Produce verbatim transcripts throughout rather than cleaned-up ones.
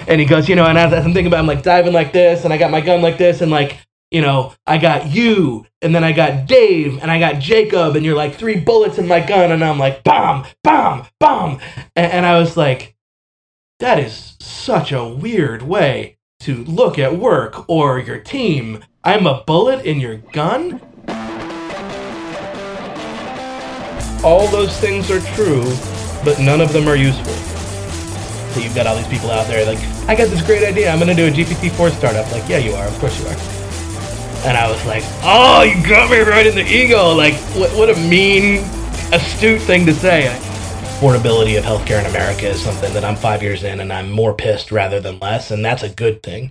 And he goes, you know, and as I'm thinking about, I'm like diving like this, and I got my gun like this, and like, you know, I got you, and then I got Dave, and I got Jacob, and you're like three bullets in my gun, and I'm like, bomb, bomb, bomb. And, and I was like, that is such a weird way to look at work or your team. I'm a bullet in your gun? All those things are true, but none of them are useful. So you've got all these people out there like, I got this great idea, I'm going to do a G P T four startup. Like, yeah, you are, of course you are. And I was like, oh, you got me right in the ego. Like, what, what a mean, astute thing to say. Affordability of healthcare in America is something that I'm five years in and I'm more pissed rather than less, and that's a good thing.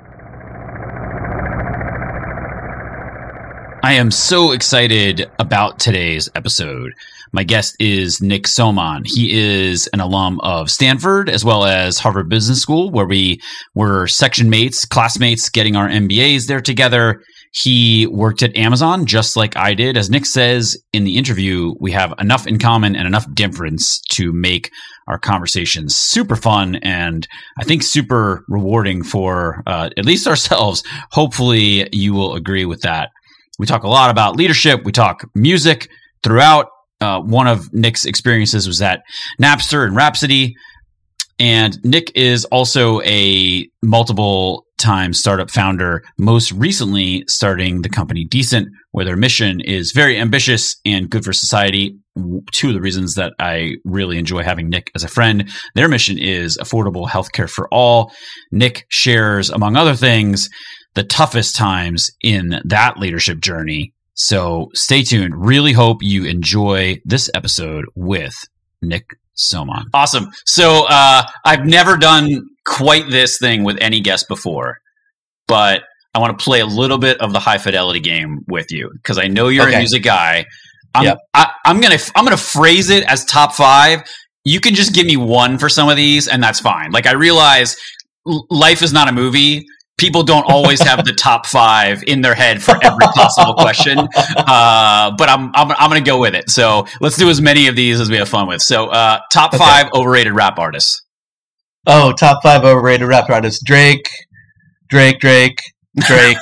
I am so excited about today's episode. My guest is Nick Soman. He is an alum of Stanford as well as Harvard Business School, where we were section mates, classmates, getting our M B As there together. He worked at Amazon just like I did. As Nick says in the interview, we have enough in common and enough difference to make our conversations super fun and I think super rewarding for uh, at least ourselves. Hopefully you will agree with that. We talk a lot about leadership. We talk music throughout. Uh, one of Nick's experiences was at Napster and Rhapsody. And Nick is also a multiple time startup founder, most recently starting the company Decent, where their mission is very ambitious and good for society. Two of the reasons that I really enjoy having Nick as a friend. Their mission is affordable healthcare for all. Nick shares, among other things, the toughest times in that leadership journey. So stay tuned. Really hope you enjoy this episode with Nick Soman. Awesome. So uh, I've never done quite this thing with any guest before, but I want to play a little bit of the high fidelity game with you because I know you're okay. A music guy. I'm, yep. I, I'm gonna I'm gonna phrase it as top five. You can just give me one for some of these, and that's fine. Like I realize l- life is not a movie. People don't always have the top five in their head for every possible question, uh, but I'm I'm I'm going to go with it. So let's do as many of these as we have fun with. So uh, top okay. five overrated rap artists. Oh, top five overrated rap artists: Drake, Drake, Drake, Drake.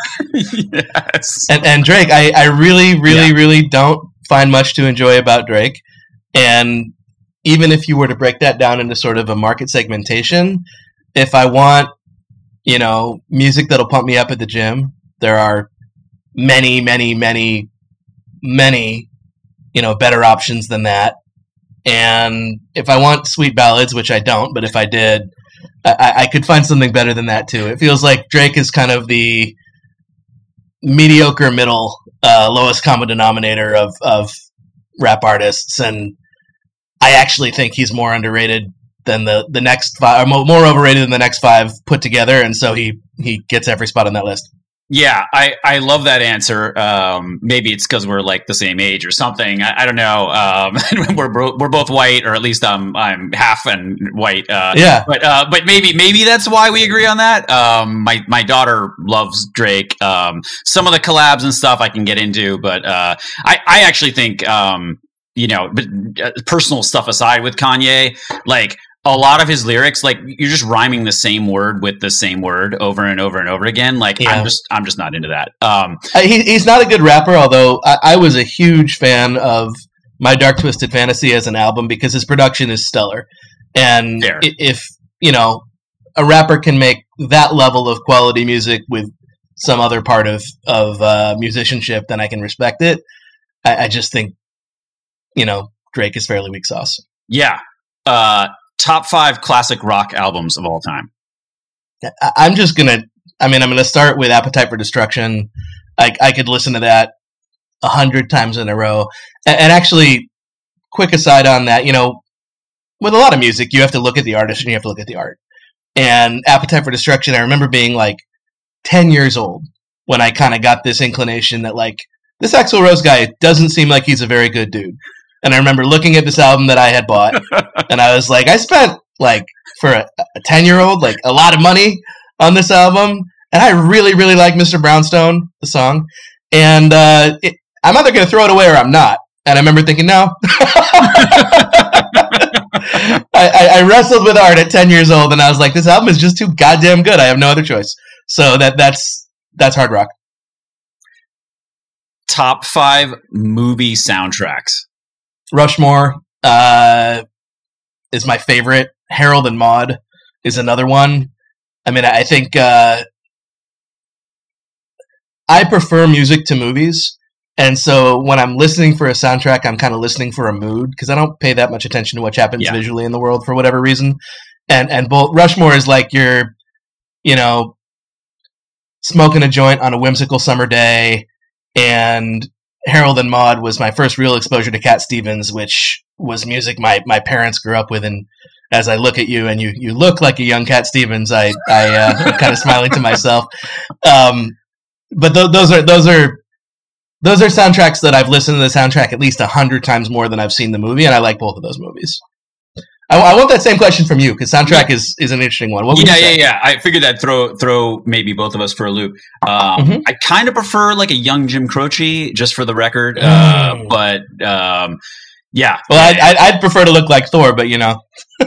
Yes, and and Drake. I I really really yeah. really don't find much to enjoy about Drake, and even if you were to break that down into sort of a market segmentation, if I want, you know, music that'll pump me up at the gym, there are many, many, many, many, you know, better options than that. And if I want sweet ballads, which I don't, but if I did, I, I could find something better than that too. It feels like Drake is kind of the mediocre middle, uh, lowest common denominator of, of rap artists. And I actually think he's more underrated than the, the next five, or more overrated than the next five put together, and so he he gets every spot on that list. Yeah, I, I love that answer. Um, maybe it's because we're like the same age or something. I, I don't know. Um, we're bro- we're both white, or at least I'm I'm half and white. Uh, yeah, but uh, but maybe maybe that's why we agree on that. Um, my my daughter loves Drake. Um, some of the collabs and stuff I can get into, but uh, I I actually think um, you know, but uh, personal stuff aside with Kanye, like. A lot of his lyrics, like you're just rhyming the same word with the same word over and over and over again. Like yeah. I'm just, I'm just not into that. Um, uh, he, he's not a good rapper, although I, I was a huge fan of My Dark Twisted Fantasy as an album because his production is stellar. And Fair. if you know a rapper can make that level of quality music with some other part of of uh, musicianship, then I can respect it. I, I just think, you know, Drake is fairly weak sauce. Yeah. Uh, Top five classic rock albums of all time. I'm just going to, I mean, I'm going to start with Appetite for Destruction. I, I could listen to that a hundred times in a row. And, and actually, quick aside on that, you know, with a lot of music, you have to look at the artist and you have to look at the art. And Appetite for Destruction, I remember being like ten years old when I kind of got this inclination that like, this Axl Rose guy doesn't seem like he's a very good dude. And I remember looking at this album that I had bought, and I was like, I spent, like, for a ten-year-old, like, a lot of money on this album, and I really, really like Mister Brownstone, the song, and uh, it, I'm either going to throw it away or I'm not. And I remember thinking, no. I, I, I wrestled with art at ten years old, and I was like, this album is just too goddamn good. I have no other choice. So that that's that's hard rock. Top five movie soundtracks. Rushmore uh, is my favorite. Harold and Maude is another one. I mean, I think uh, I prefer music to movies. And so when I'm listening for a soundtrack, I'm kind of listening for a mood because I don't pay that much attention to what happens yeah. visually in the world for whatever reason. And and both Rushmore is like you're, you know, smoking a joint on a whimsical summer day, and Harold and Maude was my first real exposure to Cat Stevens, which was music my, my parents grew up with. And as I look at you and you you look like a young Cat Stevens, I I uh, I'm kind of smiling to myself. Um, but th- those are those are. Those are soundtracks that I've listened to the soundtrack at least a hundred times more than I've seen the movie, and I like both of those movies. I, I want that same question from you because soundtrack is, is an interesting one. What would yeah, you say? yeah, yeah. I figured I'd throw throw maybe both of us for a loop. Um, mm-hmm. I kind of prefer like a young Jim Croce, just for the record. Mm. Uh, but um, yeah, well, I'd, I'd, I'd prefer to look like Thor, but you know.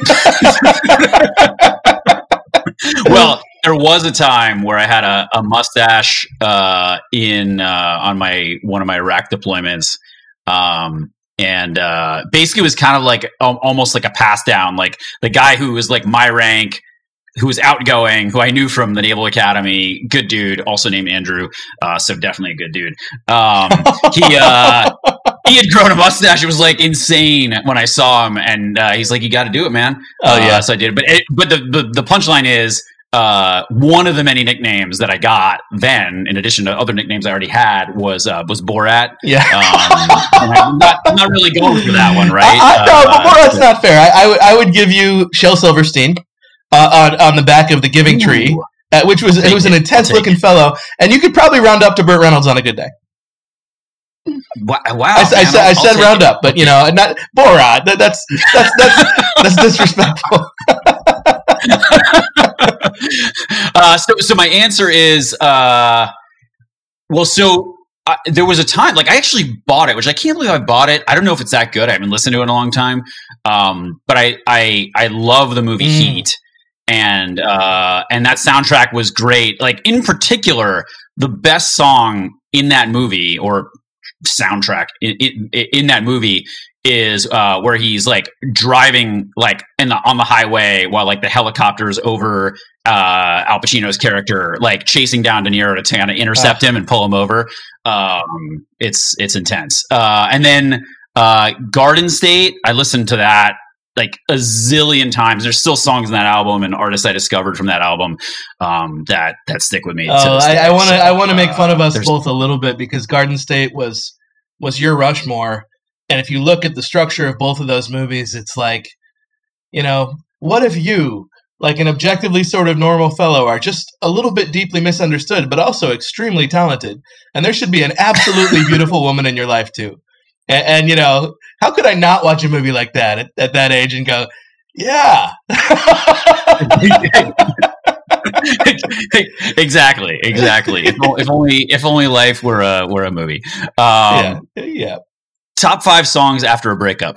Well, there was a time where I had a, a mustache uh, in uh, on my one of my Iraq deployments, um, and uh, basically it was kind of like um, almost like a pass down. Like the guy who was like my rank, who was outgoing, who I knew from the Naval Academy, good dude, also named Andrew, uh, so definitely a good dude. Um, he uh, he had grown a mustache. It was like insane when I saw him, and uh, he's like, "You got to do it, man." Oh yeah, uh, so I did. But it, but the the, the punchline is. Uh, one of the many nicknames that I got then, in addition to other nicknames I already had, was uh, was Borat. Yeah, um, and I'm not, I'm not really going for that one, right? I, I, no, uh, but Borat's not fair. I, I, would I would give you Shel Silverstein uh, on on the back of the Giving Tree, uh, which was it was an intense looking fellow, and you could probably round up to Burt Reynolds on a good day. Wow! I, man, I said I'll, I said I'll round it. up, but you know, not Borat. That, that's that's that's that's disrespectful. uh, so, so my answer is, uh, well, so uh, there was a time, like I actually bought it, which I can't believe I bought it. I don't know if it's that good. I haven't listened to it in a long time. Um, but I, I, I love the movie mm. Heat, and uh, and that soundtrack was great. Like in particular, the best song in that movie or soundtrack in, in, in that movie is uh, where he's like driving like in the, on the highway while like the helicopter's over uh, Al Pacino's character, like chasing down De Niro to kind of intercept uh. him and pull him over. Um, it's it's intense. Uh, and then uh, Garden State, I listened to that like a zillion times. There's still songs in that album and artists I discovered from that album um, that that stick with me. Oh, I want to so, I want to make fun of us both a little bit because Garden State was was your Rushmore. And if you look at the structure of both of those movies, it's like, you know, what if you, like an objectively sort of normal fellow, are just a little bit deeply misunderstood, but also extremely talented. And there should be an absolutely beautiful woman in your life, too. And, and, you know, how could I not watch a movie like that at, at that age and go, yeah. exactly. Exactly. If, if only if only life were a, were a movie. Um, yeah. Yeah. Top five songs after a breakup.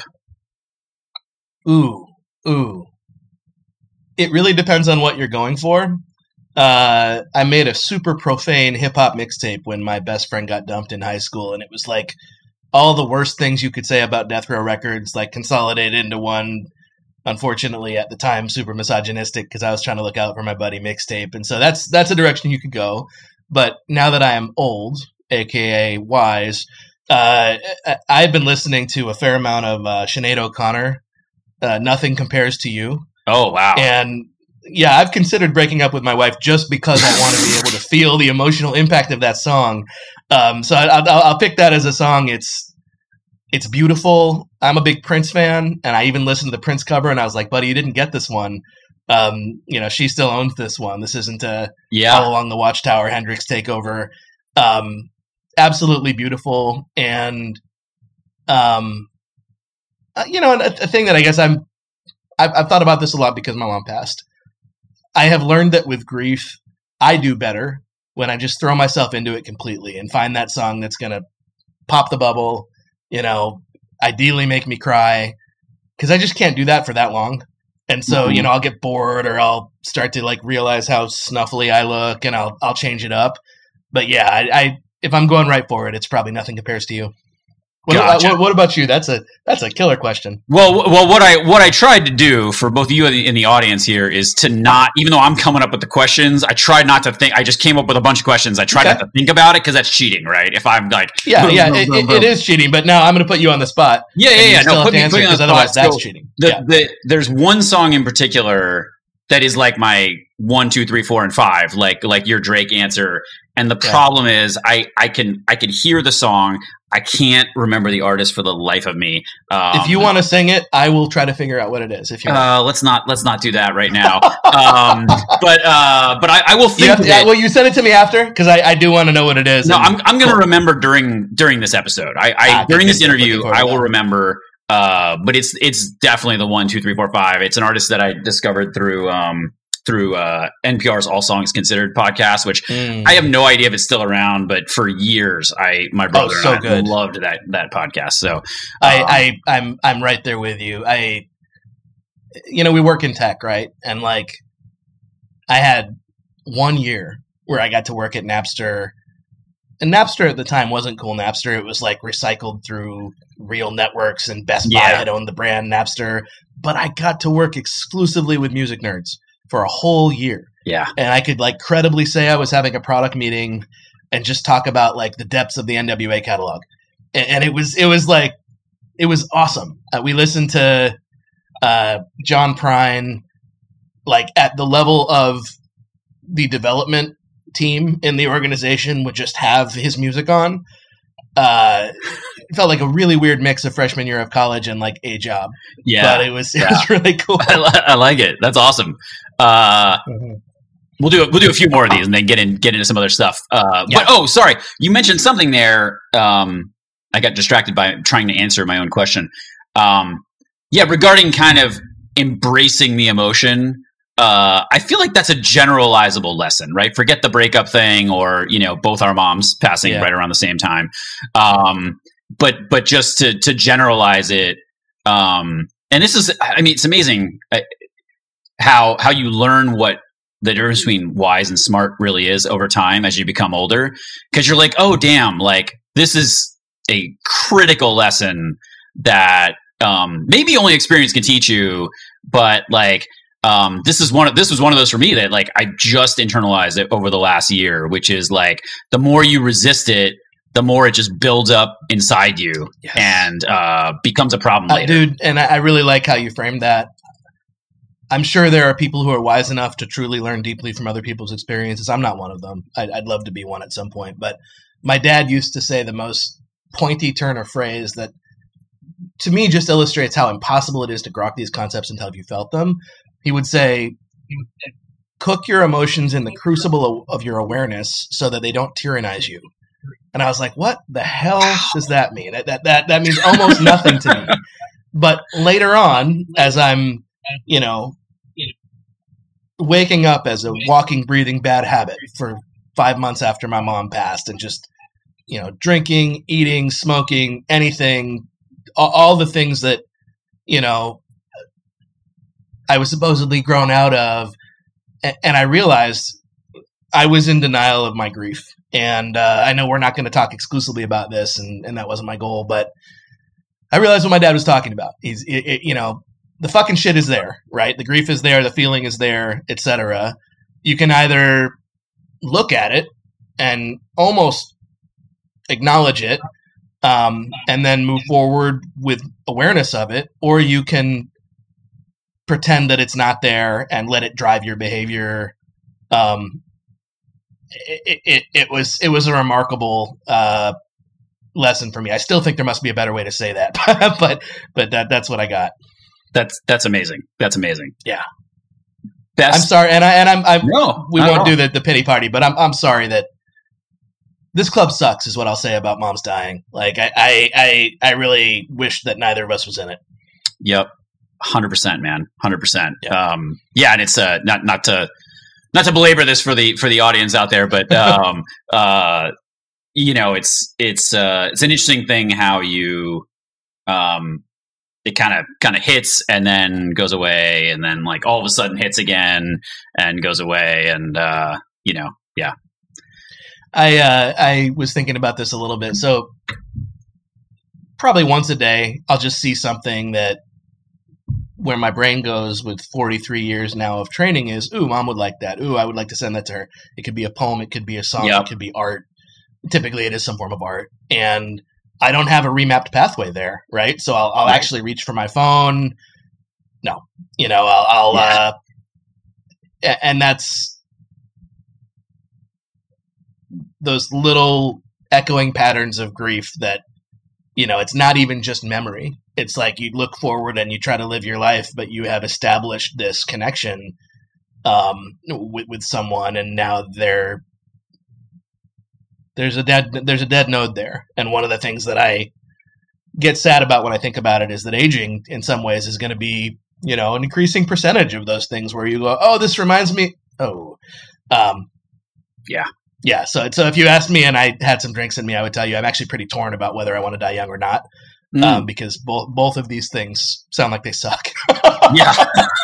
Ooh, ooh. It really depends on what you're going for. Uh, I made a super profane hip hop mixtape when my best friend got dumped in high school, and it was like all the worst things you could say about Death Row Records, like consolidated into one. Unfortunately, at the time, super misogynistic because I was trying to look out for my buddy mixtape, and so that's that's a direction you could go. But now that I am old, aka wise. Uh, I've been listening to a fair amount of uh, Sinead O'Connor. Uh, Nothing Compares to You. Oh wow! And yeah, I've considered breaking up with my wife just because I want to be able to feel the emotional impact of that song. Um, so I, I'll, I'll pick that as a song. It's it's beautiful. I'm a big Prince fan, and I even listened to the Prince cover, and I was like, "Buddy, you didn't get this one." Um, you know, she still owns this one. This isn't a yeah. All Along the Watchtower Hendrix takeover. Um, absolutely beautiful, and um, uh, you know, a, a thing that I guess I'm I've, I've thought about this a lot because my mom passed. I have learned that with grief, I do better when I just throw myself into it completely and find that song that's gonna pop the bubble. You know, ideally make me cry, because I just can't do that for that long. And so, Mhm. you know, I'll get bored or I'll start to like realize how snuffly I look and I'll I'll change it up. But yeah, I, I if I'm going right for it, it's probably nothing compares to you. What, Gotcha. what, what about you? That's a that's a killer question. Well, w- well, what I what I tried to do for both of you in the, in the audience here is to not, even though I'm coming up with the questions, I tried not to think. I just came up with a bunch of questions. I tried Okay. not to think about it because that's cheating, right? If I'm like, Yeah, boom, yeah, boom, it, boom, it, boom. it is cheating. But now I'm going to put you on the spot. Yeah, yeah, and you yeah. still No, have put to me, answer put me on the because otherwise spot. that's So cheating. the, yeah. the, there's one song in particular that is like my one, two, three, four, and five, like like your Drake answer. And the Yeah. problem is, I I can I can hear the song. I can't remember the artist for the life of me. Um, If you want to sing it, I will try to figure out what it is. If you want. uh, let's not let's not do that right now. um, but uh, but I, I will You think have of to, it. well, you send it to me after because I, I do want to know what it is. No, and- I'm I'm going to Cool. remember during during this episode. I, I Ah, during good, this good, good. interview, Looking forward I to will that. remember. Uh, but it's it's definitely the one, two, three, four, five. It's an artist that I discovered through um through uh, N P R's All Songs Considered podcast, which Mm. I have no idea if it's still around. But for years, I my brother Oh, so and I good. loved that that podcast. So um, I, I I'm I'm right there with you. I you know, we work in tech, right? And like I had one year where I got to work at Napster. And Napster at the time wasn't cool Napster. It was like recycled through real networks and Best Buy Yeah. had owned the brand Napster. But I got to work exclusively with music nerds for a whole year. yeah, And I could like credibly say I was having a product meeting and just talk about like the depths of the N W A catalog. And, and it was it was like it was awesome. Uh, we listened to uh, John Prine like at the level of the development team in the organization would just have his music on. Uh, it felt like a really weird mix of freshman year of college and like a job. yeah. But it was it Yeah. was really cool. I, li- I like it. That's awesome. Uh, We'll do we'll do a few more of these and then get in get into some other stuff. Uh, Yeah. But oh, sorry, you mentioned something there. Um, I got distracted by trying to answer my own question. Um, yeah, regarding kind of embracing the emotion. Uh, I feel like that's a generalizable lesson, right? Forget the breakup thing, or you know, both our moms passing Yeah. right around the same time. Um, but but just to to generalize it, um, and this is, I mean, it's amazing uh, how how you learn what the difference between wise and smart really is over time as you become older, because you're like, oh damn, like this is a critical lesson that um, maybe only experience can teach you, but like um, this is one of this was one of those for me that like I just internalized it over the last year, which is like the more you resist it, the more it just builds up inside you Yes. and uh, becomes a problem Uh, later. dude, and I, I really like how you framed that. I'm sure there are people who are wise enough to truly learn deeply from other people's experiences. I'm not one of them. I'd, I'd love to be one at some point. But my dad used to say the most pointy turn of phrase that to me just illustrates how impossible it is to grok these concepts until you felt them. He would say, cook your emotions in the crucible of, of your awareness so that they don't tyrannize you. And I was like, what the hell does that mean? That, that, that, that means almost nothing to me. But later on, as I'm, you know, waking up as a walking, breathing bad habit for five months after my mom passed and just, you know, drinking, eating, smoking, anything, all, all the things that, you know, I was supposedly grown out of. And, and I realized I was in denial of my grief. And uh, I know we're not going to talk exclusively about this, and, and that wasn't my goal, but I realized what my dad was talking about. He's, it, it, you know, the fucking shit is there, right? The grief is there, the feeling is there, et cetera. You can either look at it and almost acknowledge it, um, and then move forward with awareness of it, or you can pretend that it's not there and let it drive your behavior. Um, it, it, it was it was a remarkable uh, lesson for me. I still think there must be a better way to say that, but but that that's what I got. That's that's amazing. That's amazing. Yeah. Best. I'm sorry, and I and I'm, I'm No, we not at won't all. do the, the pity party, but I'm I'm sorry that this club sucks is what I'll say about moms dying. Like I I I, I really wish that neither of us was in it. Yep, hundred percent, man, hundred percent. Yeah. Um, yeah, and it's uh, not not to not to belabor this for the for the audience out there, but um, uh, you know, it's it's uh, it's an interesting thing how you um, it kind of kind of hits and then goes away, and then like all of a sudden hits again and goes away, and uh, you know, yeah. I uh, I was thinking about this a little bit. So probably once a day, I'll just see something that where my brain goes with forty-three years now of training is, ooh, mom would like that. Ooh, I would like to send that to her. It could be a poem. It could be a song. Yep. It could be art. Typically, it is some form of art. And I don't have a remapped pathway there, right? So I'll, I'll right. actually reach for my phone. No. You know, I'll, I'll yeah. uh, and that's those little echoing patterns of grief that, you know, it's not even just memory. It's like you look forward and you try to live your life, but you have established this connection um, with, with someone, and now they're there's a dead there's a dead node there. And one of the things that I get sad about when I think about it is that aging, in some ways, is going to be, you know, an increasing percentage of those things where you go, oh, this reminds me. Oh, um, yeah. Yeah, so so if you asked me and I had some drinks in me, I would tell you I'm actually pretty torn about whether I want to die young or not, mm. um, because both both of these things sound like they suck. Yeah,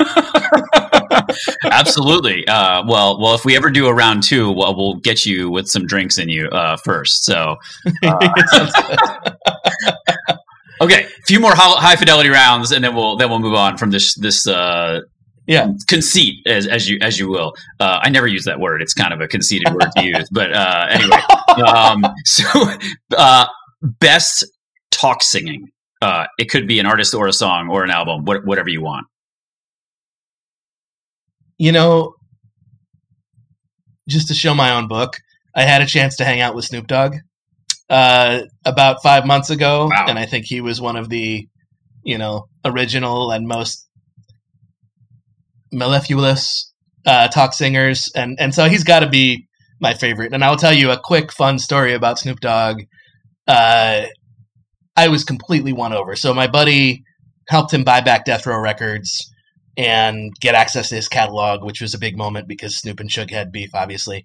absolutely. Uh, well, well, if we ever do a round two, well, we'll get you with some drinks in you uh, first. So, uh, okay, a few more high fidelity rounds, and then we'll then we'll move on from this this. Uh, Yeah, conceit, as as you as you will. Uh, I never use that word; it's kind of a conceited word to use. But uh, anyway, um, so uh, best talk singing. Uh, it could be an artist or a song or an album, what, whatever you want. You know, just to show my own book, I had a chance to hang out with Snoop Dogg uh, about five months ago, wow. and I think he was one of the, you know, original and most mellifluous uh, talk singers, and and so he's got to be my favorite. And I'll tell you a quick fun story about Snoop Dogg. Uh, I was completely won over. So my buddy helped him buy back Death Row Records and get access to his catalog, which was a big moment because Snoop and Suge had beef, obviously.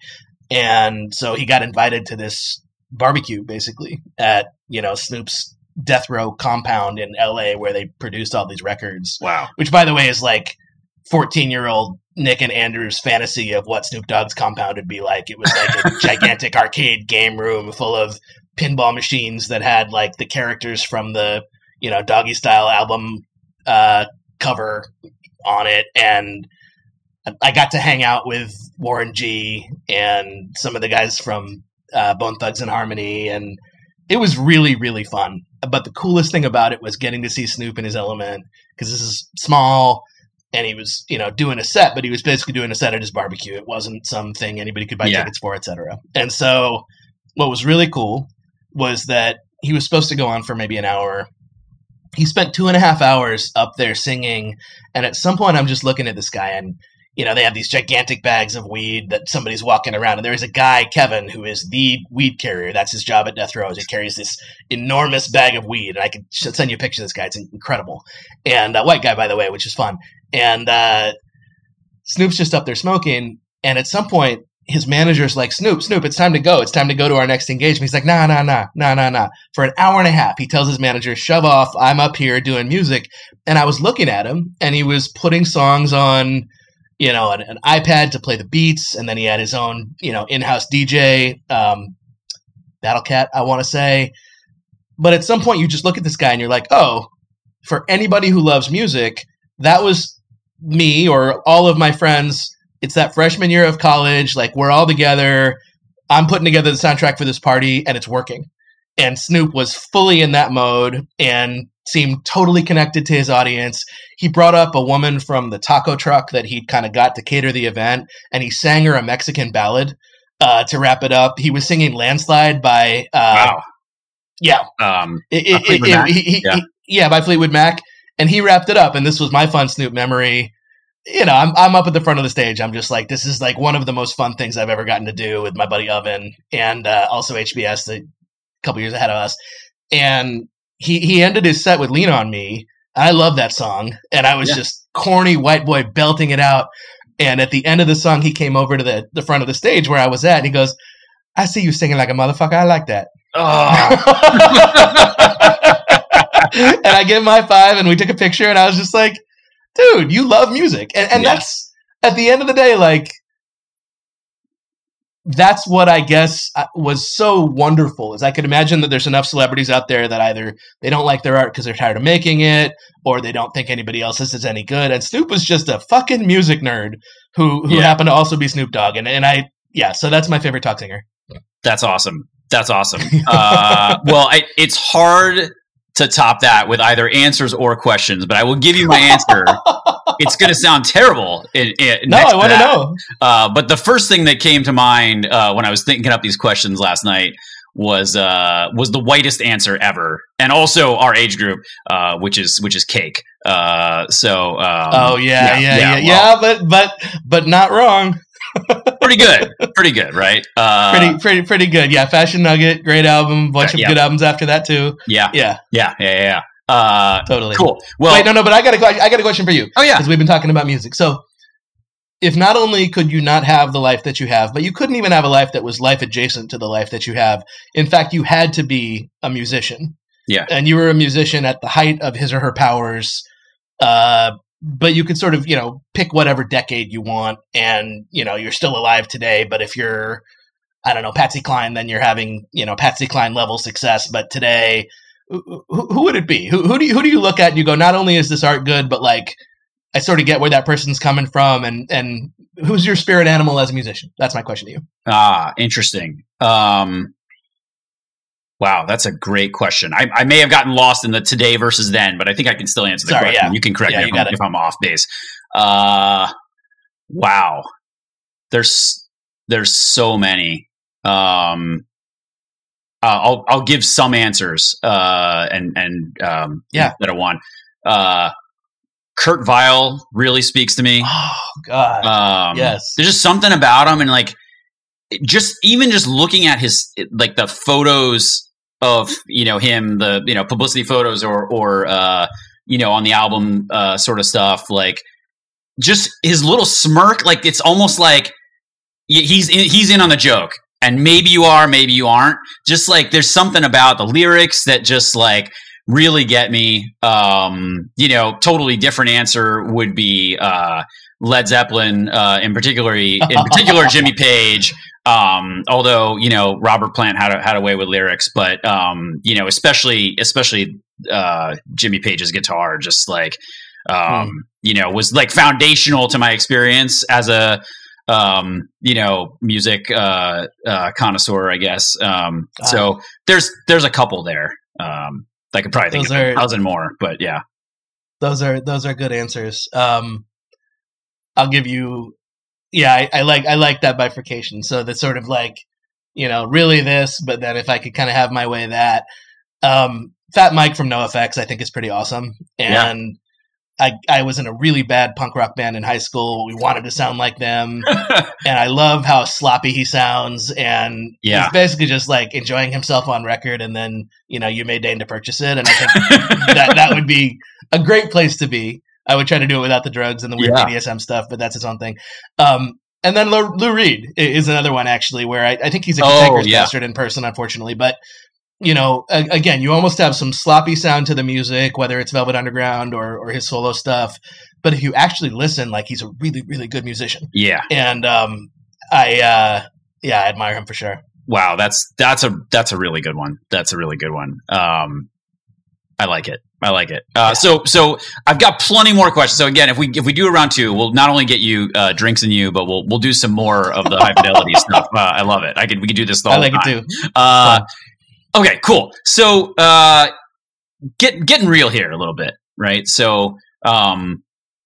And so he got invited to this barbecue, basically, at, you know, Snoop's Death Row compound in L A where they produced all these records. Wow. Which, by the way, is like fourteen-year-old Nick and Andrew's fantasy of what Snoop Dogg's compound would be like. It was like a gigantic arcade game room full of pinball machines that had like the characters from the, you know, Doggy Style album uh, cover on it. And I got to hang out with Warren G and some of the guys from uh, Bone Thugs and Harmony, and it was really, really fun. But the coolest thing about it was getting to see Snoop in his element, because this is small. And he was, you know, doing a set, but he was basically doing a set at his barbecue. It wasn't something anybody could buy yeah. tickets for, et cetera. And so what was really cool was that he was supposed to go on for maybe an hour. He spent two and a half hours up there singing. And at some point I'm just looking at this guy, and, you know, they have these gigantic bags of weed that somebody's walking around. And there is a guy, Kevin, who is the weed carrier. That's his job at Death Row. He carries this enormous bag of weed. And I can send you a picture of this guy. It's incredible. And a uh, white guy, by the way, which is fun. And uh, Snoop's just up there smoking. And at some point, his manager's like, Snoop, Snoop, it's time to go. It's time to go to our next engagement. He's like, nah, nah, nah, nah, nah, nah. For an hour and a half, he tells his manager, shove off. I'm up here doing music. And I was looking at him, and he was putting songs on, you know, an, an iPad to play the beats. And then he had his own, you know, in-house D J, um, Battle Cat, I want to say. But at some point, you just look at this guy, and you're like, oh, for anybody who loves music, that was me or all of my friends. It's that freshman year of college. Like, we're all together. I'm putting together the soundtrack for this party, and it's working. And Snoop was fully in that mode and seemed totally connected to his audience. He brought up a woman from the taco truck that he'd kind of got to cater the event, and he sang her a Mexican ballad uh, to wrap it up. He was singing Landslide by... Uh, wow. Yeah. Um, it, it, it, it, he, he, yeah. He, yeah, by Fleetwood Mac. And he wrapped it up, and this was my fun Snoop memory. You know, I'm I'm up at the front of the stage. I'm just like, this is like one of the most fun things I've ever gotten to do with my buddy Oven, and uh, also H B S, a couple years ahead of us. And he he ended his set with Lean On Me. I love that song, and I was yeah. just corny white boy belting it out. And at the end of the song, he came over to the, the front of the stage where I was at, and he goes, I see you singing like a motherfucker. I like that. Oh. and I gave him a high five, and we took a picture, and I was just like, dude, you love music. And, and yeah. that's, at the end of the day, like, that's what I guess was so wonderful, is I could imagine that there's enough celebrities out there that either they don't like their art because they're tired of making it, or they don't think anybody else's is any good. And Snoop was just a fucking music nerd who who yeah. happened to also be Snoop Dogg. And, and I, yeah, so that's my favorite talk singer. That's awesome. That's awesome. Uh, well, I, it's hard to top that with either answers or questions, but I will give you my answer. It's going to sound terrible. In, in, no, I want to know. Uh, but the first thing that came to mind uh, when I was thinking up these questions last night was uh, was the whitest answer ever, and also our age group, uh, which is which is Cake. Uh, so, um, oh yeah, yeah, yeah, yeah, yeah, well, but but but not wrong. Pretty good, pretty good, right? Uh, pretty, pretty, pretty good. Yeah, Fashion Nugget, great album. Bunch of yeah. good albums after that too. Yeah, yeah, yeah, yeah, yeah. Uh, totally cool. Well, wait, no, no, but I got a, I got a question for you. Oh yeah, because we've been talking about music. So, if not only could you not have the life that you have, but you couldn't even have a life that was life adjacent to the life that you have. In fact, you had to be a musician. Yeah, and you were a musician at the height of his or her powers. Uh, but you could sort of, you know, pick whatever decade you want, and, you know, you're still alive today. But if you're, I don't know, Patsy Cline, then you're having, you know, Patsy Cline level success. But today, who, who would it be? Who, who do you, who do you look at and you go, not only is this art good, but like, I sort of get where that person's coming from, and, and who's your spirit animal as a musician? That's my question to you. Ah, interesting. Um, Wow, that's a great question. I, I may have gotten lost in the today versus then, but I think I can still answer the Sorry, question. Yeah. You can correct yeah, me if I'm, if I'm off base. Uh, wow, there's there's so many. Um, uh, I'll I'll give some answers. Uh, and and um, yeah, that I want. Uh, Kurt Vile really speaks to me. Oh God, um, yes. There's just something about him, and like. Just even just looking at his like the photos of you know him the you know publicity photos or or uh, you know on the album uh, sort of stuff, like just his little smirk, like it's almost like he's in, he's in on the joke, and maybe you are, maybe you aren't. Just like there's something about the lyrics that just like really get me. Um, you know, totally different answer would be uh, Led Zeppelin, uh, in particular, in particular Jimmy Page. Um, although, you know, Robert Plant had, a, had a way with lyrics, but, um, you know, especially, especially, uh, Jimmy Page's guitar, just like, um, hmm. you know, was like foundational to my experience as a, um, you know, music, uh, uh, connoisseur, I guess. Um, uh, so there's, there's a couple there. Um, I could probably think of are, a thousand more, but yeah. Those are, those are good answers. Um, I'll give you, Yeah, I, I like I like that bifurcation. So that's sort of like, you know, really this, but then if I could kind of have my way, that. Um, Fat Mike from NoFX, I think, is pretty awesome. And yeah. I I was in a really bad punk rock band in high school. We wanted to sound like them, and I love how sloppy he sounds. And yeah. he's basically just like enjoying himself on record, and then you know you may deign to purchase it. And I think that that would be a great place to be. I would try to do it without the drugs and the weird yeah. B D S M stuff, but that's his own thing. Um, and then Lou, Lou Reed is another one, actually, where I, I think he's a cantankerous oh, yeah. bastard in person, unfortunately. But, you know, a, again, you almost have some sloppy sound to the music, whether it's Velvet Underground or, or his solo stuff. But if you actually listen, like, he's a really, really good musician. Yeah. And um, I, uh, yeah, I admire him for sure. Wow, that's that's a that's a really good one. That's a really good one. Um, I like it. I like it. Uh, so, so I've got plenty more questions. So again, if we if we do a round two, we'll not only get you uh, drinks and you, but we'll we'll do some more of the high fidelity stuff. Uh, I love it. I could we could do this the whole I like time. it too. Uh, okay, cool. So, uh, get getting real here a little bit, right? So, um,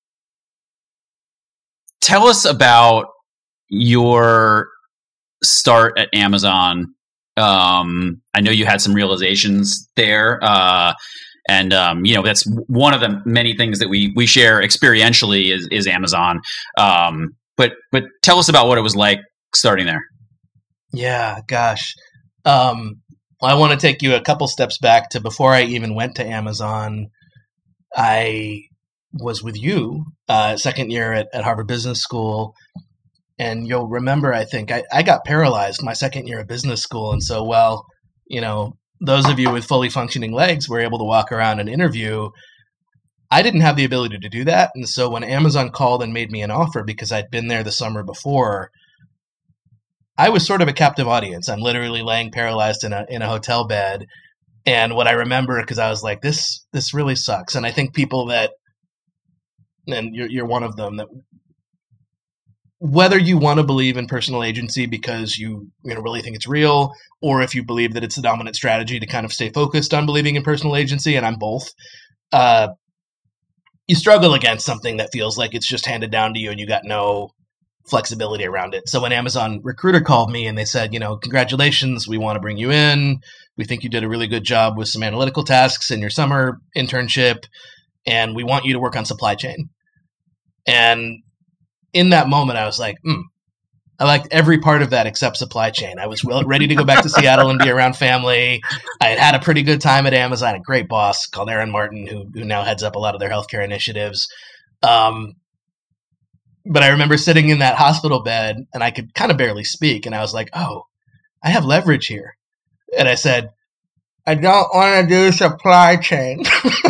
tell us about your start at Amazon. Um, I know you had some realizations there. Uh, And, um, you know, that's one of the many things that we, we share experientially is, is Amazon. Um, but, but tell us about what it was like starting there. Yeah, gosh. Um, well, I want to take you a couple steps back to before I even went to Amazon. I was with you, uh, second year at, at Harvard Business School. And you'll remember, I think I, I got paralyzed my second year of business school. And so, well, you know, those of you with fully functioning legs were able to walk around and interview. I didn't have the ability to do that. And so when Amazon called and made me an offer because I'd been there the summer before, I was sort of a captive audience. I'm literally laying paralyzed in a in a hotel bed. And what I remember, because I was like, this this really sucks. And I think people that, and you're you're one of them, that whether you want to believe in personal agency because you you know really think it's real, or if you believe that it's the dominant strategy to kind of stay focused on believing in personal agency, and I'm both, uh, you struggle against something that feels like it's just handed down to you and you got no flexibility around it. So when Amazon Recruiter called me and they said, you know, congratulations, we want to bring you in. We think you did a really good job with some analytical tasks in your summer internship, and we want you to work on supply chain. And in that moment, I was like, hmm, I liked every part of that except supply chain. I was ready to go back to Seattle and be around family. I had had a pretty good time at Amazon, a great boss called Aaron Martin, who, who now heads up a lot of their healthcare initiatives. Um, but I remember sitting in that hospital bed and I could kind of barely speak. And I was like, oh, I have leverage here. And I said, I don't want to do supply chain.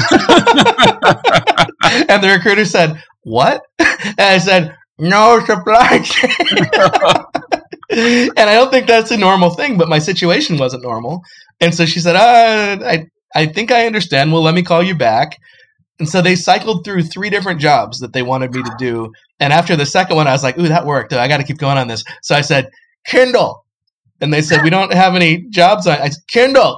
And the recruiter said, what? And I said, no supply chain. And I don't think that's a normal thing, but my situation wasn't normal. And so she said, uh, I, I think I understand. Well, let me call you back. And so they cycled through three different jobs that they wanted me to do. And after the second one, I was like, ooh, that worked. I got to keep going on this. So I said, Kindle. And they said, we don't have any jobs on. I said, Kindle.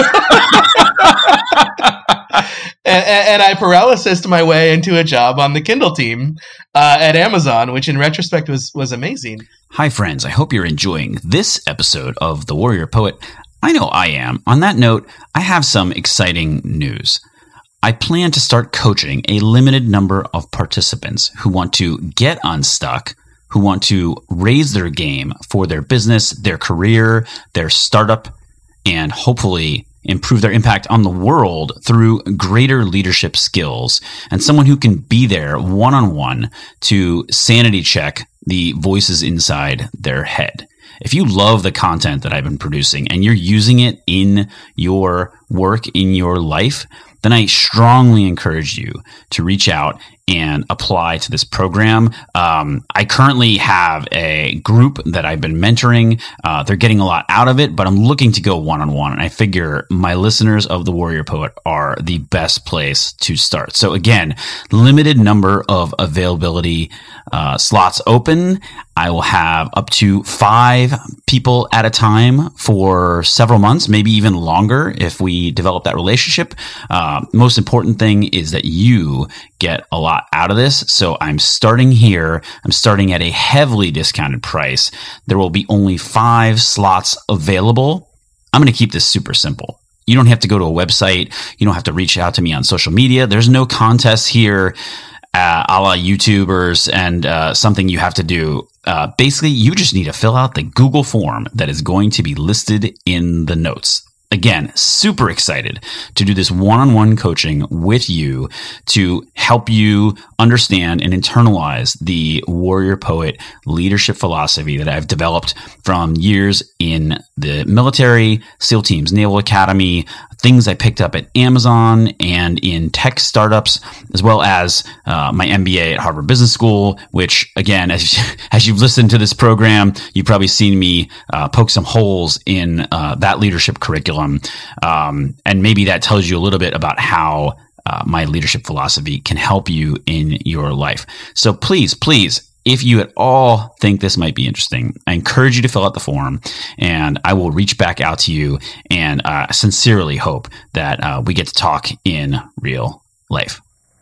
and, and I paralysis my way into a job on the Kindle team uh, at Amazon, which in retrospect was was amazing. Hi, friends. I hope you're enjoying this episode of The Warrior Poet. I know I am. On that note, I have some exciting news. I plan to start coaching a limited number of participants who want to get unstuck, who want to raise their game for their business, their career, their startup, and hopefully improve their impact on the world through greater leadership skills, and someone who can be there one-on-one to sanity check the voices inside their head. If you love the content that I've been producing and you're using it in your work, in your life, then I strongly encourage you to reach out and apply to this program. Um, I currently have a group that I've been mentoring. Uh, they're getting a lot out of it, but I'm looking to go one-on-one. And I figure my listeners of The Warrior Poet are the best place to start. So again, limited number of availability uh, slots open. I will have up to five people at a time for several months, maybe even longer if we develop that relationship. Uh, most important thing is that you get a lot out of this. So I'm starting here. I'm starting at a heavily discounted price. There will be only five slots available. I'm going to keep this super simple. You don't have to go to a website. You don't have to reach out to me on social media. There's no contests here, uh, a la YouTubers, and uh, something you have to do. Uh, basically, you just need to fill out the Google form that is going to be listed in the notes. Again, super excited to do this one-on-one coaching with you to help you understand and internalize the Warrior Poet leadership philosophy that I've developed from years in the military, SEAL Teams, Naval Academy, things I picked up at Amazon and in tech startups, as well as uh, my M B A at Harvard Business School, which, again, as, as you've listened to this program, you've probably seen me uh, poke some holes in uh, that leadership curriculum. Um, and maybe that tells you a little bit about how uh, my leadership philosophy can help you in your life. So please, please, if you at all think this might be interesting, I encourage you to fill out the form, and I will reach back out to you and uh, sincerely hope that uh, we get to talk in real life.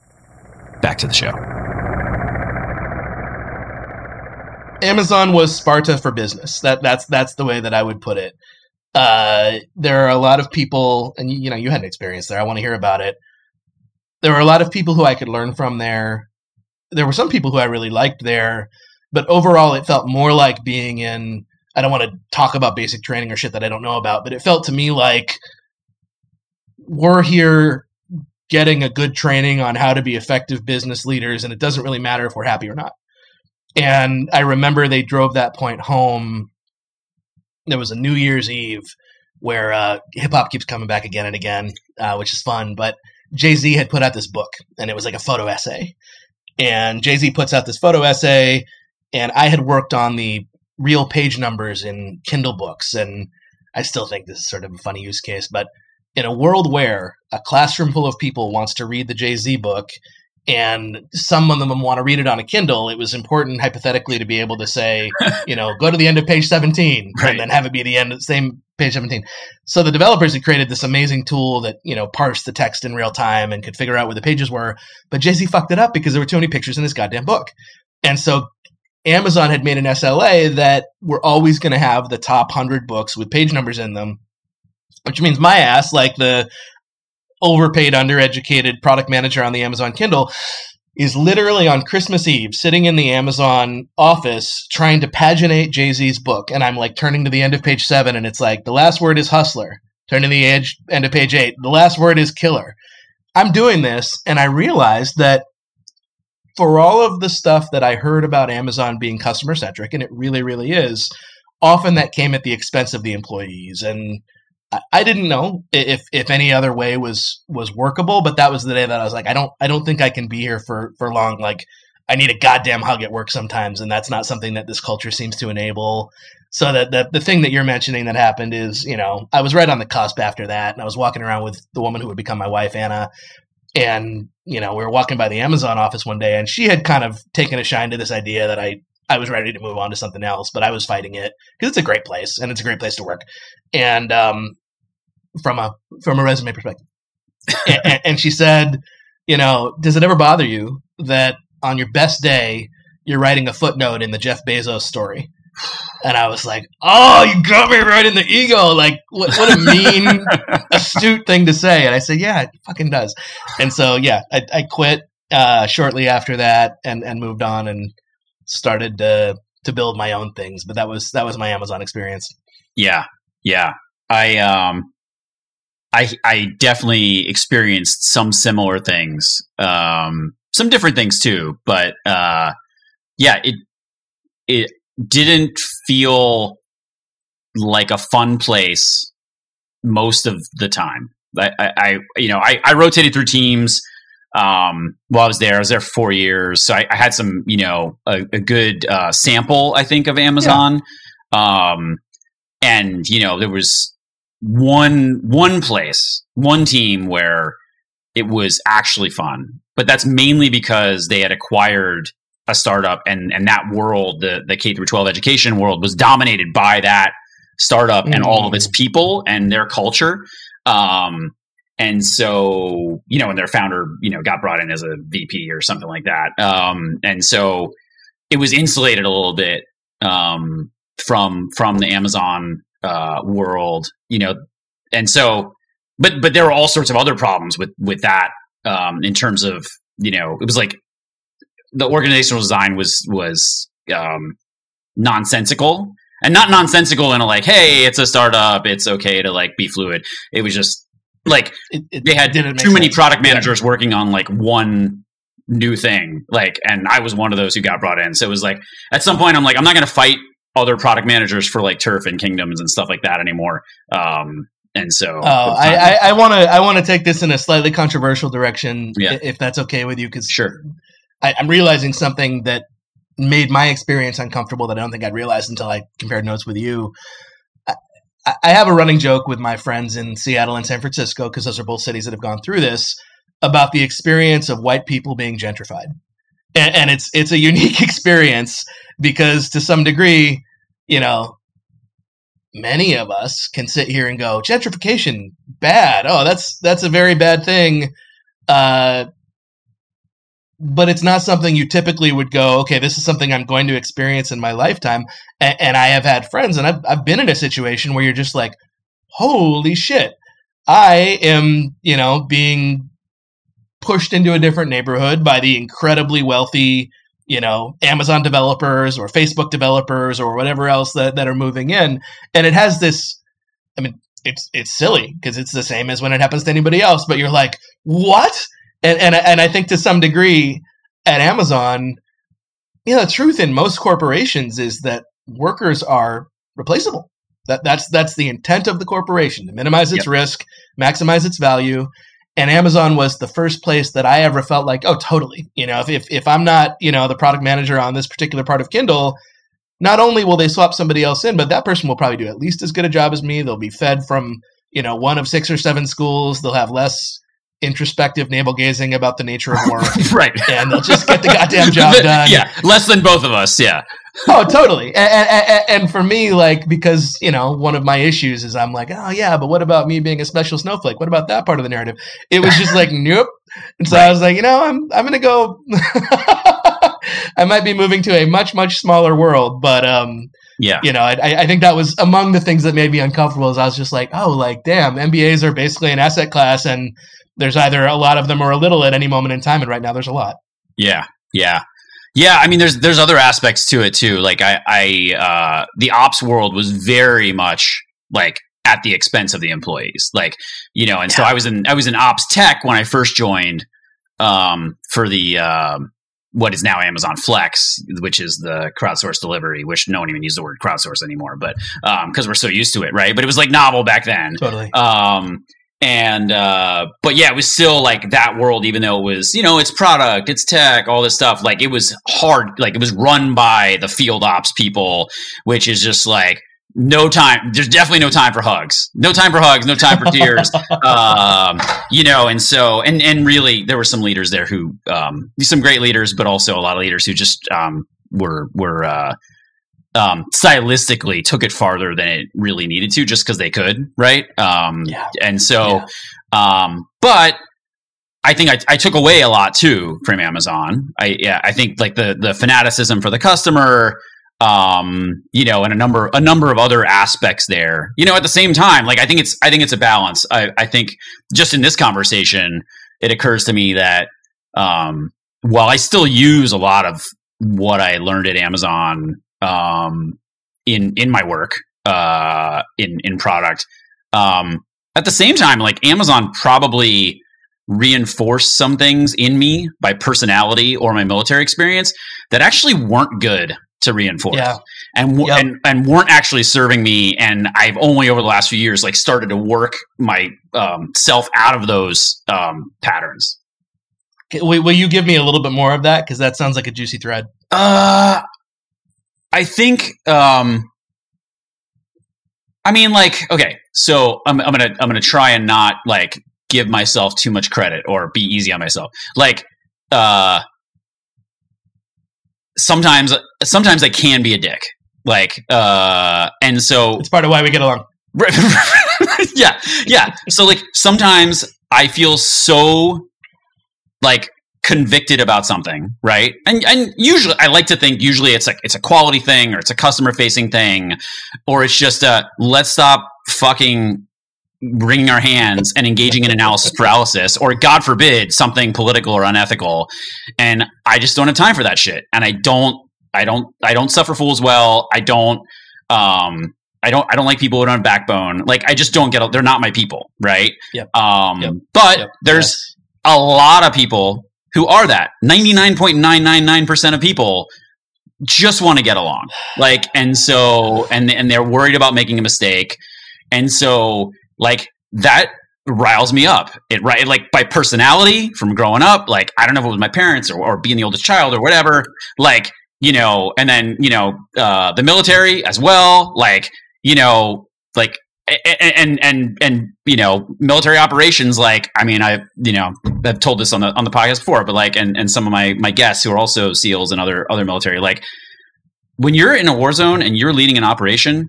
Back to the show. Amazon was Sparta for business. That that's that's the way that I would put it. Uh, there are a lot of people, and you, you know, you had an experience there. I want to hear about it. There were a lot of people who I could learn from there. There were some people who I really liked there, but overall it felt more like being in, I don't want to talk about basic training or shit that I don't know about, but it felt to me like we're here getting a good training on how to be effective business leaders, and it doesn't really matter if we're happy or not. And I remember they drove that point home. There was a New Year's Eve. where uh, hip hop keeps coming back again and again, uh, which is fun. But Jay-Z had put out this book, and it was like a photo essay. And Jay-Z puts out this photo essay, and I had worked on the real page numbers in Kindle books, and I still think this is sort of a funny use case. But in a world where a classroom full of people wants to read the Jay-Z book, and some of them want to read it on a Kindle, it was important hypothetically to be able to say, you know, go to the end of page seventeen, right, and then have it be the end of the same page seventeen. So the developers had created this amazing tool that, you know, parsed the text in real time and could figure out where the pages were. But Jay-Z fucked it up because there were too many pictures in his goddamn book. And so Amazon had made an S L A that we're always going to have the top one hundred books with page numbers in them, which means my ass, like the overpaid, undereducated product manager on the Amazon Kindle, is literally on Christmas Eve sitting in the Amazon office trying to paginate Jay-Z's book. And I'm like turning to the end of page seven, and it's like, the last word is hustler. Turn to the edge, end of page eight. The last word is killer. I'm doing this, and I realized that for all of the stuff that I heard about Amazon being customer-centric, and it really, really is, often that came at the expense of the employees. And I didn't know if if any other way was was workable, but that was the day that I was like, I don't I don't think I can be here for for long. Like, I need a goddamn hug at work sometimes, and that's not something that this culture seems to enable. So that the the thing that you're mentioning that happened is, you know, I was right on the cusp after that, and I was walking around with the woman who would become my wife, Anna, and you know, we were walking by the Amazon office one day, and she had kind of taken a shine to this idea that I I was ready to move on to something else, but I was fighting it because it's a great place and it's a great place to work. And um, from a from a resume perspective, and, and she said, you know, does it ever bother you that on your best day you're writing a footnote in the Jeff Bezos story? And I was like, oh, you got me right in the ego. Like, what, what a mean, astute thing to say. And I said, yeah, it fucking does. And so, yeah, I, I quit uh, shortly after that and, and moved on and started to to build my own things. But that was that was my Amazon experience. Yeah, yeah. I um, I I definitely experienced some similar things, um, some different things too. But uh, yeah, it it didn't feel like a fun place most of the time. I, I, I you know, I, I rotated through teams. Um, while I was there, I was there for four years. So I, I had some, you know, a, a good uh, sample, I think, of Amazon. Yeah. Um, and, you know, there was one, one place, one team where it was actually fun, but that's mainly because they had acquired a startup, and, and that world, the, the K through twelve education world, was dominated by that startup mm. and all of its people and their culture. Um, And so, you know, and their founder, you know, got brought in as a V P or something like that. Um, and so it was insulated a little bit um, from from the Amazon uh, world, you know. And so, but but there were all sorts of other problems with with that um, in terms of, you know, it was like the organizational design was was um, nonsensical, and not nonsensical in a like, hey, it's a startup, it's okay to like be fluid. It was just like it, it, they had too many sense. product managers yeah. working on like one new thing. Like, and I was one of those who got brought in. So it was like, at some point I'm like, I'm not going to fight other product managers for like turf and kingdoms and stuff like that anymore. Um, and so, oh, I, I want to, I want to take this in a slightly controversial direction yeah. if that's okay with you. Cause sure. I, I'm realizing something that made my experience uncomfortable that I don't think I'd realized until I compared notes with you. I have a running joke with my friends in Seattle and San Francisco, because those are both cities that have gone through this, about the experience of white people being gentrified. And, and it's it's a unique experience because to some degree, you know, many of us can sit here and go, gentrification, bad. Oh, that's that's a very bad thing. Uh, but it's not something you typically would go, okay, this is something I'm going to experience in my lifetime. And, and I have had friends, and I've, I've been in a situation where you're just like, holy shit, I am, you know, being pushed into a different neighborhood by the incredibly wealthy, you know, Amazon developers or Facebook developers or whatever else that, that are moving in. And it has this, I mean, it's, it's silly because it's the same as when it happens to anybody else, but you're like, what? And, and and I think to some degree at Amazon, you know, the truth in most corporations is that workers are replaceable. That that's that's the intent of the corporation, to minimize its Yep. risk, maximize its value. And Amazon was the first place that I ever felt like, oh, totally. You know, if, if if I'm not, you know, the product manager on this particular part of Kindle, not only will they swap somebody else in, but that person will probably do at least as good a job as me. They'll be fed from, you know, one of six or seven schools. They'll have less introspective navel gazing about the nature of work. Right. And they'll just get the goddamn job done. Yeah. Less than both of us. Yeah. Oh, totally. And, and, and for me, like, because, you know, one of my issues is I'm like, oh, yeah, but what about me being a special snowflake? What about that part of the narrative? It was just like, nope. And so right. I was like, you know, I'm I'm going to go. I might be moving to a much, much smaller world. But, um, yeah, you know, I, I think that was among the things that made me uncomfortable is I was just like, oh, like, damn, M B As are basically an asset class. And there's either a lot of them or a little at any moment in time. And right now there's a lot. Yeah. Yeah. Yeah, I mean, there's there's other aspects to it too. Like I, I uh, the ops world was very much like at the expense of the employees. Like, you know, and yeah. so I was in I was in ops tech when I first joined um, for the um, what is now Amazon Flex, which is the crowdsourced delivery. Which no one even uses the word crowdsource anymore, but because um, we're so used to it, right? But it was like novel back then. Totally. Um, And, uh, but yeah, it was still like that world, even though it was, you know, it's product, it's tech, all this stuff. Like it was hard, like it was run by the field ops people, which is just like no time. There's definitely no time for hugs, no time for hugs, no time for tears. um, you know, and so, and, and really there were some leaders there who, um, some great leaders, but also a lot of leaders who just, um, were, were, uh, Um, stylistically took it farther than it really needed to just because they could. Right. Um, yeah. And so, yeah. um, but I think I, I took away a lot too from Amazon. I, yeah, I think like the, the fanaticism for the customer, um, you know, and a number, a number of other aspects there, you know, at the same time, like, I think it's, I think it's a balance. I, I think just in this conversation, it occurs to me that, um, while I still use a lot of what I learned at Amazon, um, in, in my work, uh, in, in product. Um, at the same time, like Amazon probably reinforced some things in me by personality or my military experience that actually weren't good to reinforce yeah. and, yep. and, and weren't actually serving me. And I've only over the last few years, like started to work my, um, self out of those, um, patterns. Will, will you give me a little bit more of that? Cause that sounds like a juicy thread. Uh, I think, um, I mean, like, okay, so I'm, I'm gonna, I'm gonna try and not like give myself too much credit or be easy on myself. Like, uh, sometimes, sometimes I can be a dick. Like, uh, and so it's part of why we get along. yeah, yeah. So like, sometimes I feel so like convicted about something, right? And and usually I like to think usually it's like it's a quality thing or it's a customer facing thing or it's just a let's stop fucking wringing our hands and engaging in analysis paralysis or God forbid something political or unethical. And I just don't have time for that shit. And I don't I don't I don't suffer fools well. I don't um I don't I don't like people who don't have backbone. Like I just don't get they're not my people, right? Yep. Um yep. but yep. there's yes. a lot of people who are that ninety-nine point nine nine nine percent of people just want to get along. Like, and so, and, and they're worried about making a mistake. And so like that riles me up. It right. Like by personality from growing up, like, I don't know if it was my parents or, or being the oldest child or whatever, like, you know, and then, you know, uh, the military as well. Like, you know, like, And, and and and you know, military operations. Like, I mean, I you know, I've told this on the on the podcast before, but like, and, and some of my my guests who are also SEALs and other other military, like, when you're in a war zone and you're leading an operation,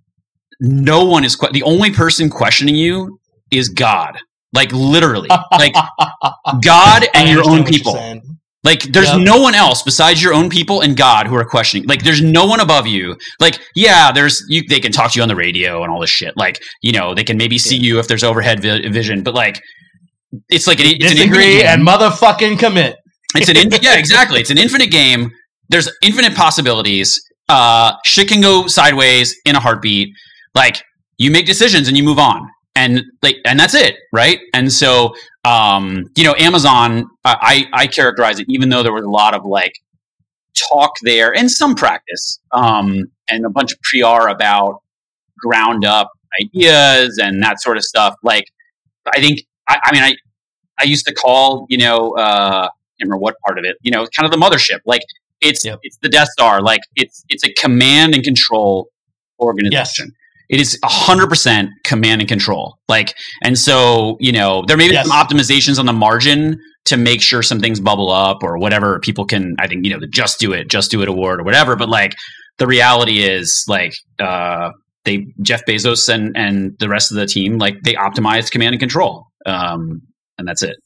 no one is que- the only person questioning you is God. Like literally, like God and your own people. Like, there's yep. no one else besides your own people and God who are questioning. Like, there's no one above you. Like, yeah, there's you. They can talk to you on the radio and all this shit. Like, you know, they can maybe see yeah. you if there's overhead vi- vision. But like, it's like an, it's disagree an and motherfucking commit. It's an in- yeah, exactly. It's an infinite game. There's infinite possibilities. Uh, shit can go sideways in a heartbeat. Like, you make decisions and you move on, and like, and that's it, right? And so. Um, you know, Amazon, I, I characterize it, even though there was a lot of like talk there and some practice, um, and a bunch of P R about ground up ideas and that sort of stuff. Like, I think, I, I mean, I, I used to call, you know, uh, I can't remember what part of it, you know, kind of the mothership. Like, it's yep. it's the Death Star. Like, it's it's a command and control organization. Yes. It is one hundred percent command and control. Like, and so, you know, there may be yes. some optimizations on the margin to make sure some things bubble up or whatever. People can, I think, you know, the Just Do It, Just Do It award or whatever. But like, the reality is, like, uh, they Jeff Bezos and and the rest of the team, like, they optimize command and control, um, and that's it.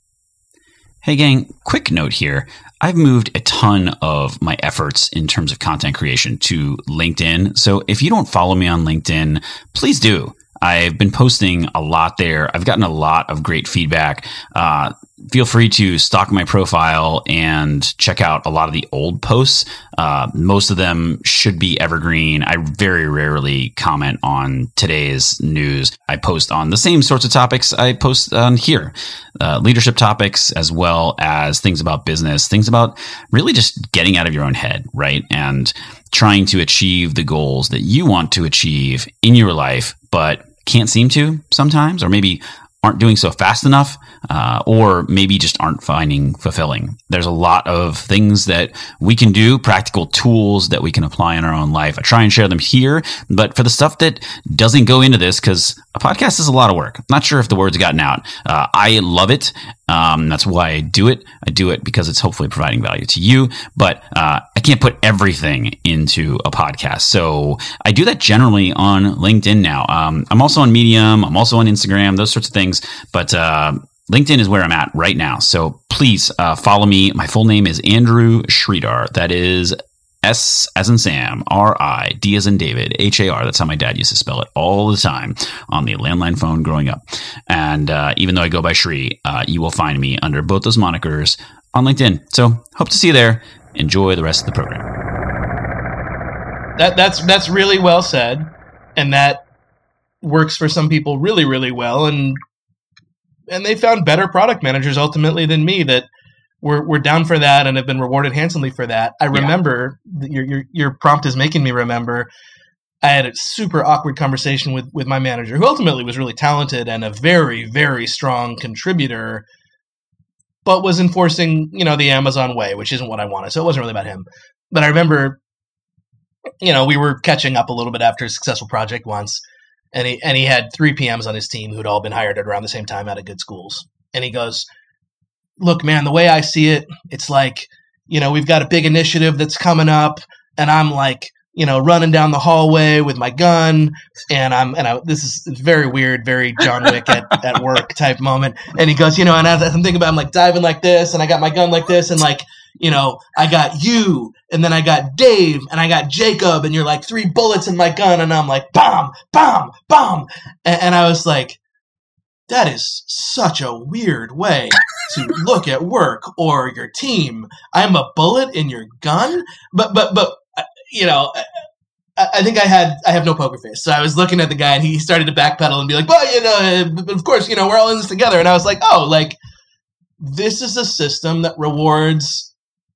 Hey gang, quick note here. I've moved a ton of my efforts in terms of content creation to LinkedIn. So if you don't follow me on LinkedIn, please do. I've been posting a lot there. I've gotten a lot of great feedback. Uh, feel free to stalk my profile and check out a lot of the old posts. Uh, most of them should be evergreen. I very rarely comment on today's news. I post on the same sorts of topics I post on here. Uh, leadership topics, as well as things about business, things about really just getting out of your own head, right? And trying to achieve the goals that you want to achieve in your life, but can't seem to sometimes, or maybe aren't doing so fast enough, uh, or maybe just aren't finding fulfilling. There's a lot of things that we can do, practical tools that we can apply in our own life. I try and share them here, but for the stuff that doesn't go into this, because a podcast is a lot of work. I'm not sure if the word's gotten out. Uh, I love it. Um, that's why I do it. I do it because it's hopefully providing value to you, but uh, I can't put everything into a podcast. So I do that generally on LinkedIn now. Um, I'm also on Medium. I'm also on Instagram, those sorts of things. But uh, LinkedIn is where I'm at right now. So please uh, follow me. My full name is Andrew Sridhar. That is S as in Sam, R I, D as in David, H A R. That's how my dad used to spell it all the time on the landline phone growing up. And uh, even though I go by Shri, uh, you will find me under both those monikers on LinkedIn. So hope to see you there. Enjoy the rest of the program. That that's that's really well said, and that works for some people really, really well. And and they found better product managers ultimately than me that We're we're down for that and have been rewarded handsomely for that. I remember yeah. your your your prompt is making me remember. I had a super awkward conversation with with my manager, who ultimately was really talented and a very very strong contributor, but was enforcing, you know, the Amazon way, which isn't what I wanted. So it wasn't really about him. But I remember, you know, we were catching up a little bit after a successful project once, and he and he had three P Ms on his team who'd all been hired at around the same time out of good schools, and he goes, look, man, the way I see it, it's like, you know, we've got a big initiative that's coming up, and I'm like, you know, running down the hallway with my gun, and I'm, and I, this is very weird, very John Wick at, at work type moment. And he goes, you know, and as I'm thinking about, I'm like diving like this, and I got my gun like this, and like, you know, I got you, and then I got Dave, and I got Jacob, and you're like three bullets in my gun, and I'm like, bomb, bomb, bomb. And, and I was like, that is such a weird way to look at work or your team. I'm a bullet in your gun, but but but you know, I, I think I had I have no poker face, so I was looking at the guy, and he started to backpedal and be like, "Well, you know, of course, you know, we're all in this together." And I was like, "Oh, like this is a system that rewards,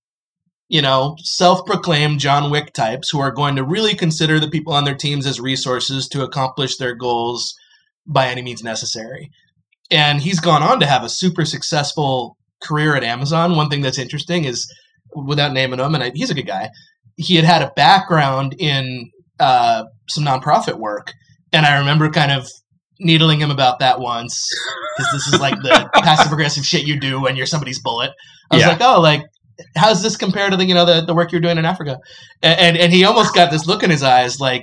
you know, self-proclaimed John Wick types who are going to really consider the people on their teams as resources to accomplish their goals by any means necessary." And he's gone on to have a super successful career at Amazon. One thing that's interesting is, without naming him, and I, he's a good guy, he had had a background in uh, some nonprofit work. And I remember kind of needling him about that once, because this is like the passive-aggressive shit you do when you're somebody's bullet. I was yeah. like, oh, like, how's this compare to the, you know, the, the work you're doing in Africa? And, and, and he almost got this look in his eyes like,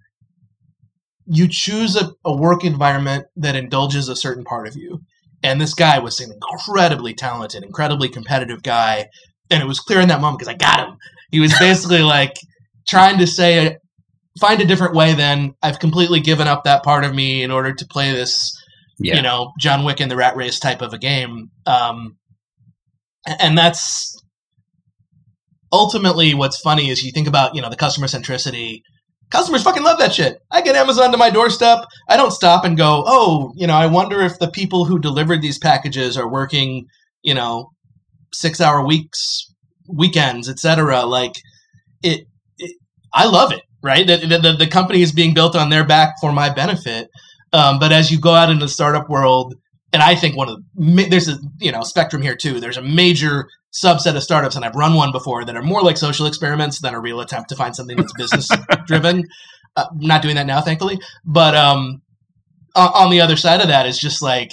you choose a, a work environment that indulges a certain part of you. And this guy was an incredibly talented, incredibly competitive guy. And it was clear in that moment because I got him. He was basically like trying to say, find a different way then. I've completely given up that part of me in order to play this, yeah. you know, John Wick in the Rat Race type of a game. Um, and that's ultimately what's funny is you think about, you know, the customer centricity. Customers fucking love that shit. I get Amazon to my doorstep. I don't stop and go, oh, you know, I wonder if the people who delivered these packages are working, you know, six hour weeks, weekends, et cetera. Like it, it, I love it. right? The, the, the company is being built on their back for my benefit. Um, but as you go out into the startup world, and I think one of the, there's a, you know, spectrum here too. There's a major subset of startups, and I've run one before, that are more like social experiments than a real attempt to find something that's business driven. Uh, not doing that now, thankfully. But um, on the other side of that is just like,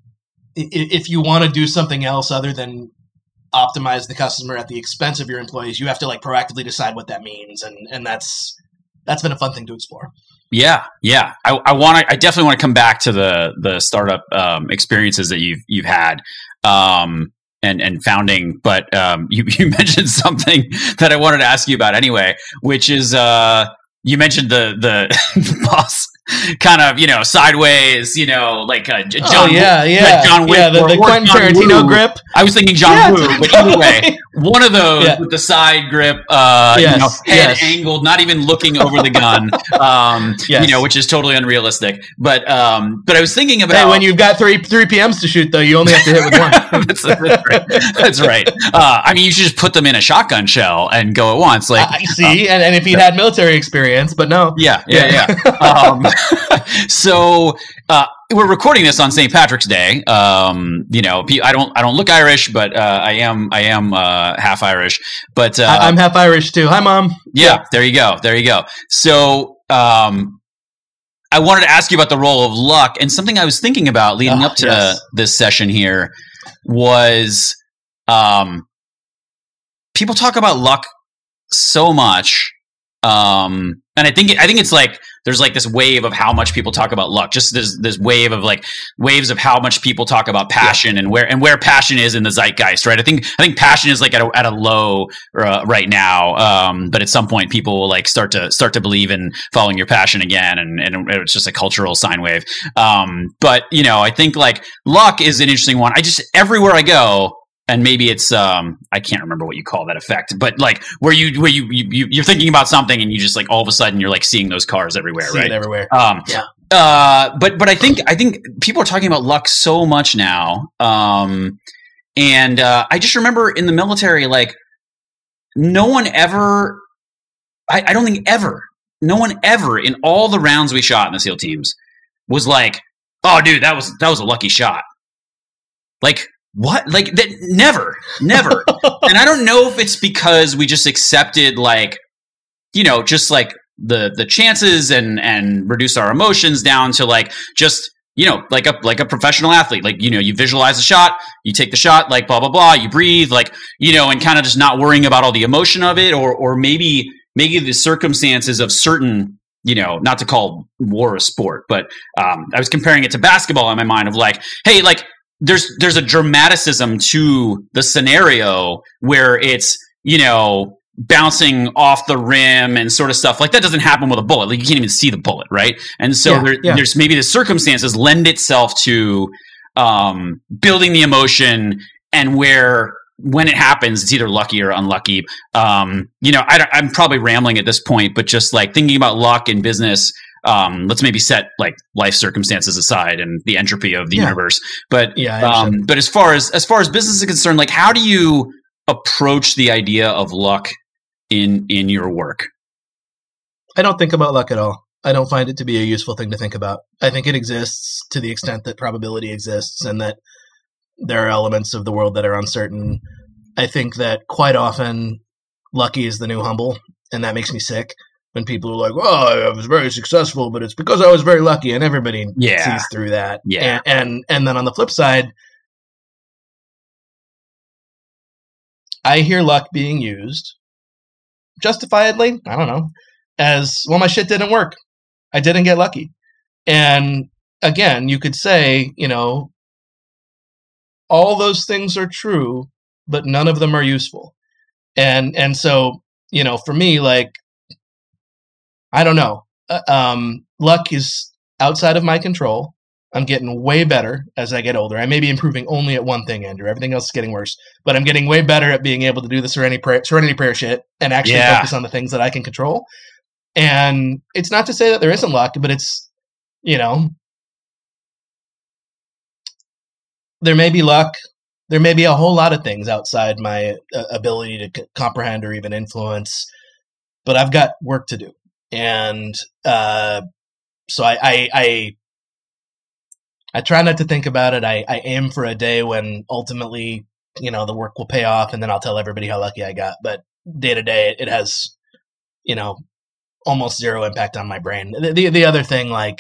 if you want to do something else other than optimize the customer at the expense of your employees, you have to like proactively decide what that means. And, and that's, that's been a fun thing to explore. Yeah. Yeah. I, I want to, I definitely want to come back to the, the startup um, experiences that you've, you've had. Um, and, and founding, but um, you, you mentioned something that I wanted to ask you about anyway, which is uh, you mentioned the the boss kind of, you know, sideways, you know, like uh, John. Oh, yeah, yeah, John Wick, yeah, the, the Quentin Tarantino grip. I was thinking John yeah, Woo, totally. but either way, one of those yeah. with the side grip, uh, yes, you know, head yes. angled, not even looking over the gun, um, yes. you know, which is totally unrealistic. But um, but I was thinking about hey, when you've got three three P Ms to shoot, though, you only have to hit with one. that's, that's right. That's right. Uh, I mean, you should just put them in a shotgun shell and go at once. Like, I see, um, and, and if he had military experience, but no, yeah, yeah, yeah. um, so uh, we're recording this on Saint Patrick's Day. Um, you know, I don't, I don't look Irish, but uh, I am, I am uh, half Irish. But uh, I, I'm half Irish too. Hi, Mom. Yeah, yeah, there you go, there you go. So um, I wanted to ask you about the role of luck, and something I was thinking about leading oh, up to yes. this session here was, um, people talk about luck so much. Um, and I think, I think it's like, there's like this wave of how much people talk about luck, just this, this wave of like waves of how much people talk about passion yeah. and where, and where passion is in the zeitgeist, right? I think, I think passion is like at a, at a low uh, right now. Um, but at some point people will like start to, start to believe in following your passion again. And, and it's just a cultural sine wave. Um, but you know, I think like luck is an interesting one. I just, everywhere I go, and maybe it's um I can't remember what you call that effect, but like where you where you, you you're thinking about something and you just like all of a sudden you're like seeing those cars everywhere, See right? it everywhere. Um, yeah. Uh, but but I think I think people are talking about luck so much now. Um, and uh, I just remember in the military, like no one ever. I, I don't think ever. No one ever in all the rounds we shot in the SEAL teams was like, "Oh, dude, that was that was a lucky shot." Like. What? Like that? Never, never. And I don't know if it's because we just accepted, like, you know, just like the the chances and and reduce our emotions down to like just you know like a like a professional athlete. Like you know, you visualize a shot, you take the shot, like blah blah blah, you breathe, like you know, and kind of just not worrying about all the emotion of it, or or maybe maybe the circumstances of certain. You know, not to call war a sport, but um, I was comparing it to basketball in my mind of like, hey, like. There's there's a dramaticism to the scenario where it's, you know, bouncing off the rim and sort of stuff. Like that doesn't happen with a bullet. Like you can't even see the bullet, right? And so yeah, there, yeah. there's maybe the circumstances lend itself to um, building the emotion, and where when it happens, it's either lucky or unlucky. Um, you know, I, I'm probably rambling at this point, but just like thinking about luck in business. Um, let's maybe set like life circumstances aside and the entropy of the yeah. universe. But yeah, um, but as far as as far as business is concerned, like how do you approach the idea of luck in in your work? I don't think about luck at all. I don't find it to be a useful thing to think about. I think it exists to the extent that probability exists, and that there are elements of the world that are uncertain. I think that quite often lucky is the new humble, and that makes me sick. When people are like, "Oh, I was very successful, but it's because I was very lucky," and everybody yeah. sees through that. Yeah, and, and and then on the flip side, I hear luck being used justifiably. I don't know, as well. My shit didn't work. I didn't get lucky, and again, you could say, you know, all those things are true, but none of them are useful, and and so you know, for me, like. I don't know. Uh, um, luck is outside of my control. I'm getting way better as I get older. I may be improving only at one thing, Andrew. Everything else is getting worse. But I'm getting way better at being able to do the Serenity Prayer, Serenity Prayer shit and actually yeah. focus on the things that I can control. And it's not to say that there isn't luck, but it's, you know, there may be luck. There may be a whole lot of things outside my uh, ability to c- comprehend or even influence. But I've got work to do. And uh, so I, I, I, I try not to think about it. I, I aim for a day when ultimately, you know, the work will pay off, and then I'll tell everybody how lucky I got. But day to day, it has, you know, almost zero impact on my brain. The, the, the other thing, like,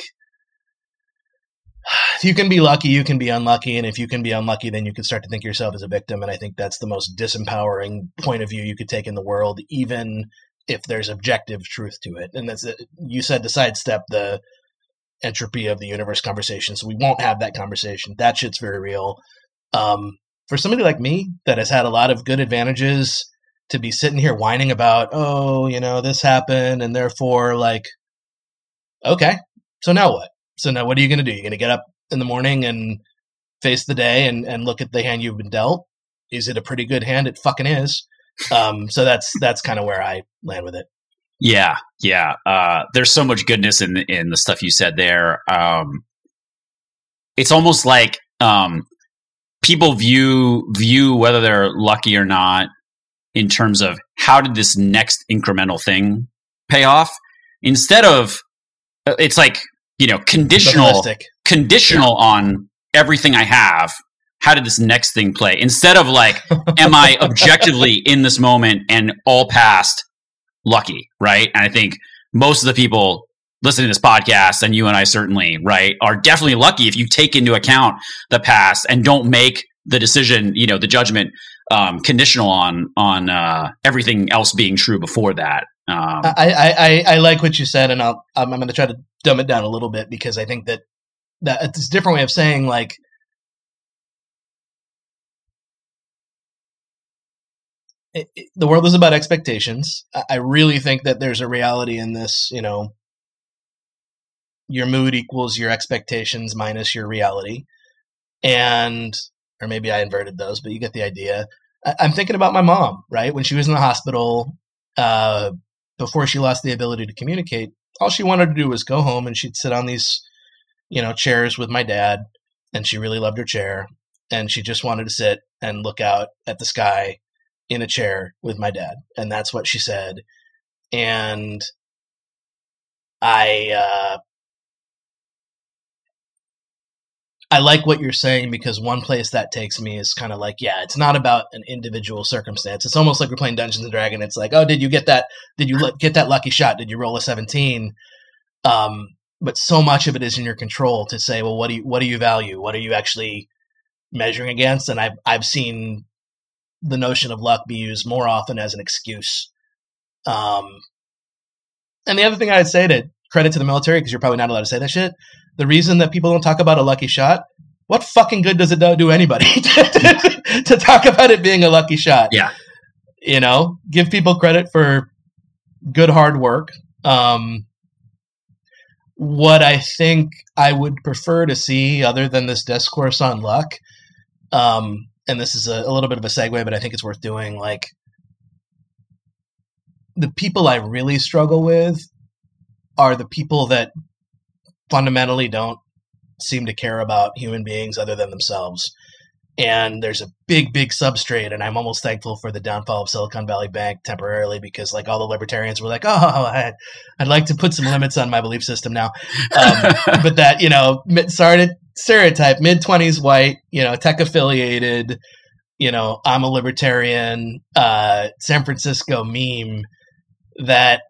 if you can be lucky, you can be unlucky. And if you can be unlucky, then you can start to think of yourself as a victim. And I think that's the most disempowering point of view you could take in the world, even if there's objective truth to it. And that's, you said to sidestep the entropy of the universe conversation. So we won't have that conversation. That shit's very real. Um, for somebody like me that has had a lot of good advantages, to be sitting here whining about, oh, you know, this happened, and therefore, like, okay, so now what? So now what are you going to do? You're going to get up in the morning and face the day and, and look at the hand you've been dealt? Is it a pretty good hand? It fucking is. Um, so that's that's kind of where I land with it. Yeah, yeah. Uh, there's so much goodness in in the stuff you said there. Um, it's almost like um, people view view whether they're lucky or not in terms of how did this next incremental thing pay off, instead of it's like, you know, conditional conditional yeah. on everything I have. How did this next thing play? Instead of like, am I objectively in this moment and all past lucky, right? And I think most of the people listening to this podcast, and you and I certainly, right, are definitely lucky if you take into account the past and don't make the decision, you know, the judgment um, conditional on on uh, everything else being true before that. Um, I, I, I like what you said, and I'll, I'm, I'm going to try to dumb it down a little bit, because I think that, that it's a different way of saying, like, It, it, the world is about expectations. I, I really think that there's a reality in this, you know, your mood equals your expectations minus your reality. And, or maybe I inverted those, but you get the idea. I, I'm thinking about my mom, right? When she was in the hospital, uh, before she lost the ability to communicate, all she wanted to do was go home, and she'd sit on these, you know, chairs with my dad, and she really loved her chair. And she just wanted to sit and look out at the sky in a chair with my dad. And that's what she said. And I, uh, I like what you're saying, because one place that takes me is kind of like, yeah, it's not about an individual circumstance. It's almost like we're playing Dungeons and Dragons. It's like, oh, did you get that? Did you get that lucky shot? Did you roll a seventeen? Um, but so much of it is in your control to say, well, what do you, what do you value? What are you actually measuring against? And I've, I've seen the notion of luck be used more often as an excuse. Um, and the other thing I'd say, to credit to the military, because you're probably not allowed to say that shit, the reason that people don't talk about a lucky shot, what fucking good does it do anybody to, to talk about it being a lucky shot? Yeah. You know, give people credit for good hard work. Um, what I think I would prefer to see, other than this discourse on luck, um, and this is a, a little bit of a segue, but I think it's worth doing, like, the people I really struggle with are the people that fundamentally don't seem to care about human beings other than themselves. And there's a big, big substrate, and I'm almost thankful for the downfall of Silicon Valley Bank temporarily, because, like, all the libertarians were like, oh, I, I'd like to put some limits on my belief system now. Um, but that, you know, sorry to stereotype, mid-twenties white, you know, tech-affiliated, you know, I'm a libertarian, uh, San Francisco meme that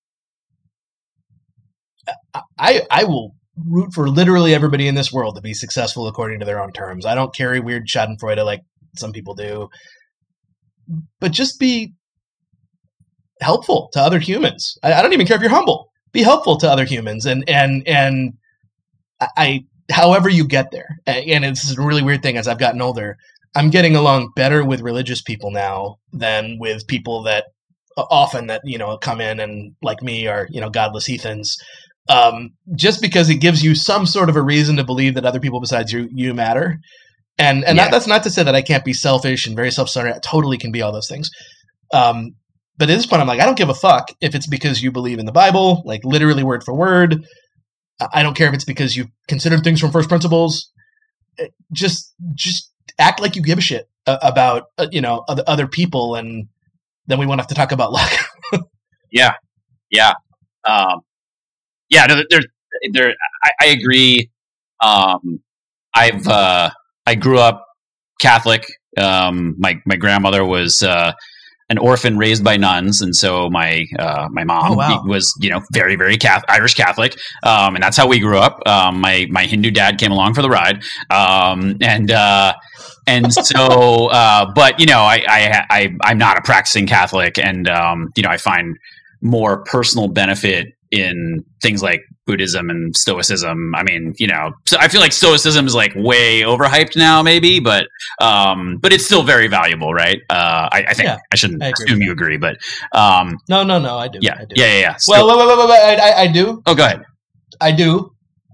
I I will root for literally everybody in this world to be successful according to their own terms. I don't carry weird schadenfreude like some people do, but just be helpful to other humans. I, I don't even care if you're humble. Be helpful to other humans, and and and I, however you get there. And it's a really weird thing. As I've gotten older, I'm getting along better with religious people now than with people that often that you know come in and, like me, are you know godless heathens. Um, just because it gives you some sort of a reason to believe that other people besides you, you matter. And and yeah. that, that's not to say that I can't be selfish and very self-centered. I totally can be all those things. Um, but at this point, I'm like, I don't give a fuck if it's because you believe in the Bible, like literally word for word. I don't care if it's because you've considered things from first principles. Just just act like you give a shit about, uh, you know, other, other people, and then we won't have to talk about luck. yeah, yeah. Um, yeah, no, there, there. I, I agree. Um, I've uh, I grew up Catholic. Um, my my grandmother was uh, an orphan raised by nuns, and so my uh, my mom Oh, wow. was you know very very Catholic, Irish Catholic, um, and that's how we grew up. Um, my my Hindu dad came along for the ride, um, and uh, and so, uh, but you know, I, I I I'm not a practicing Catholic, and um, you know, I find more personal benefit in things like Buddhism and Stoicism. I mean, you know, so I feel like Stoicism is like way overhyped now, maybe, but um, but it's still very valuable, right? Uh, I, I think Yeah, I shouldn't I agree assume with you agree, but um, No, no, no. I do. yeah, I do. yeah, yeah, yeah. Well, Sto- wait, wait, wait, wait, wait, I, I do. oh, go ahead. I do.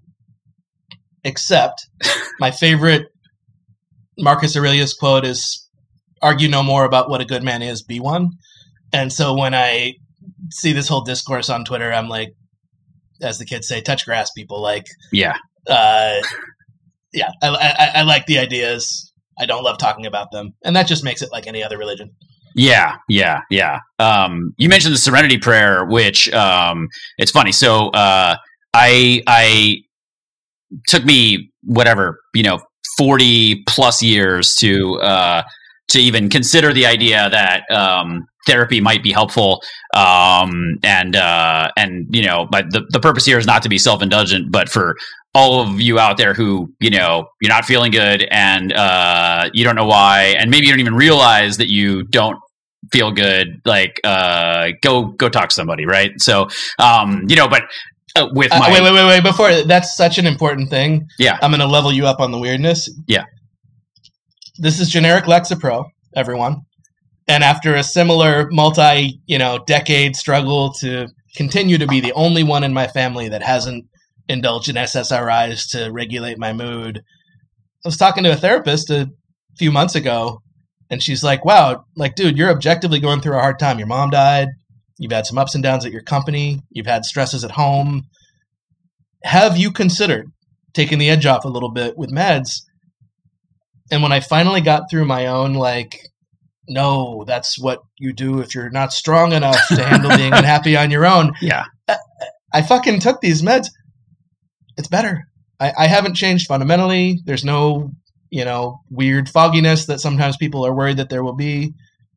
Except my favorite Marcus Aurelius quote is "Argue no more about what a good man is, be one." And so when I see this whole discourse on Twitter, I'm like, as the kids say, touch grass, people. Like, Yeah, uh, yeah, I, I, I like the ideas. I don't love talking about them, and that just makes it like any other religion. yeah, yeah, yeah. Um, you mentioned the Serenity Prayer, which um, it's funny. So uh, I I took me whatever you know forty plus years to uh, to even consider the idea that um, therapy might be helpful. Um, and uh, and you know, but the the purpose here is not to be self indulgent, but for all of you out there who, you know, you're not feeling good and uh, you don't know why, and maybe you don't even realize that you don't feel good, like uh, go go talk to somebody, right? So, um, you know, but uh, with Uh, my wait, wait, wait, wait. Before that's such an important thing. yeah, I'm going to level you up on the weirdness. Yeah. This is generic Lexapro, everyone. And after a similar multi, you know, decade struggle to continue to be the only one in my family that hasn't indulged in S S R Is to regulate my mood, I was talking to a therapist a few months ago, and she's like, wow, like, dude, you're objectively going through a hard time. Your mom died. You've had some ups and downs at your company. You've had stresses at home. Have you considered taking the edge off a little bit with meds? And when I finally got through my own, like, no, that's what you do if you're not strong enough to handle being unhappy on your own. yeah, I fucking took these meds. It's better. I, I haven't changed fundamentally. There's no, you know, weird fogginess that sometimes people are worried that there will be.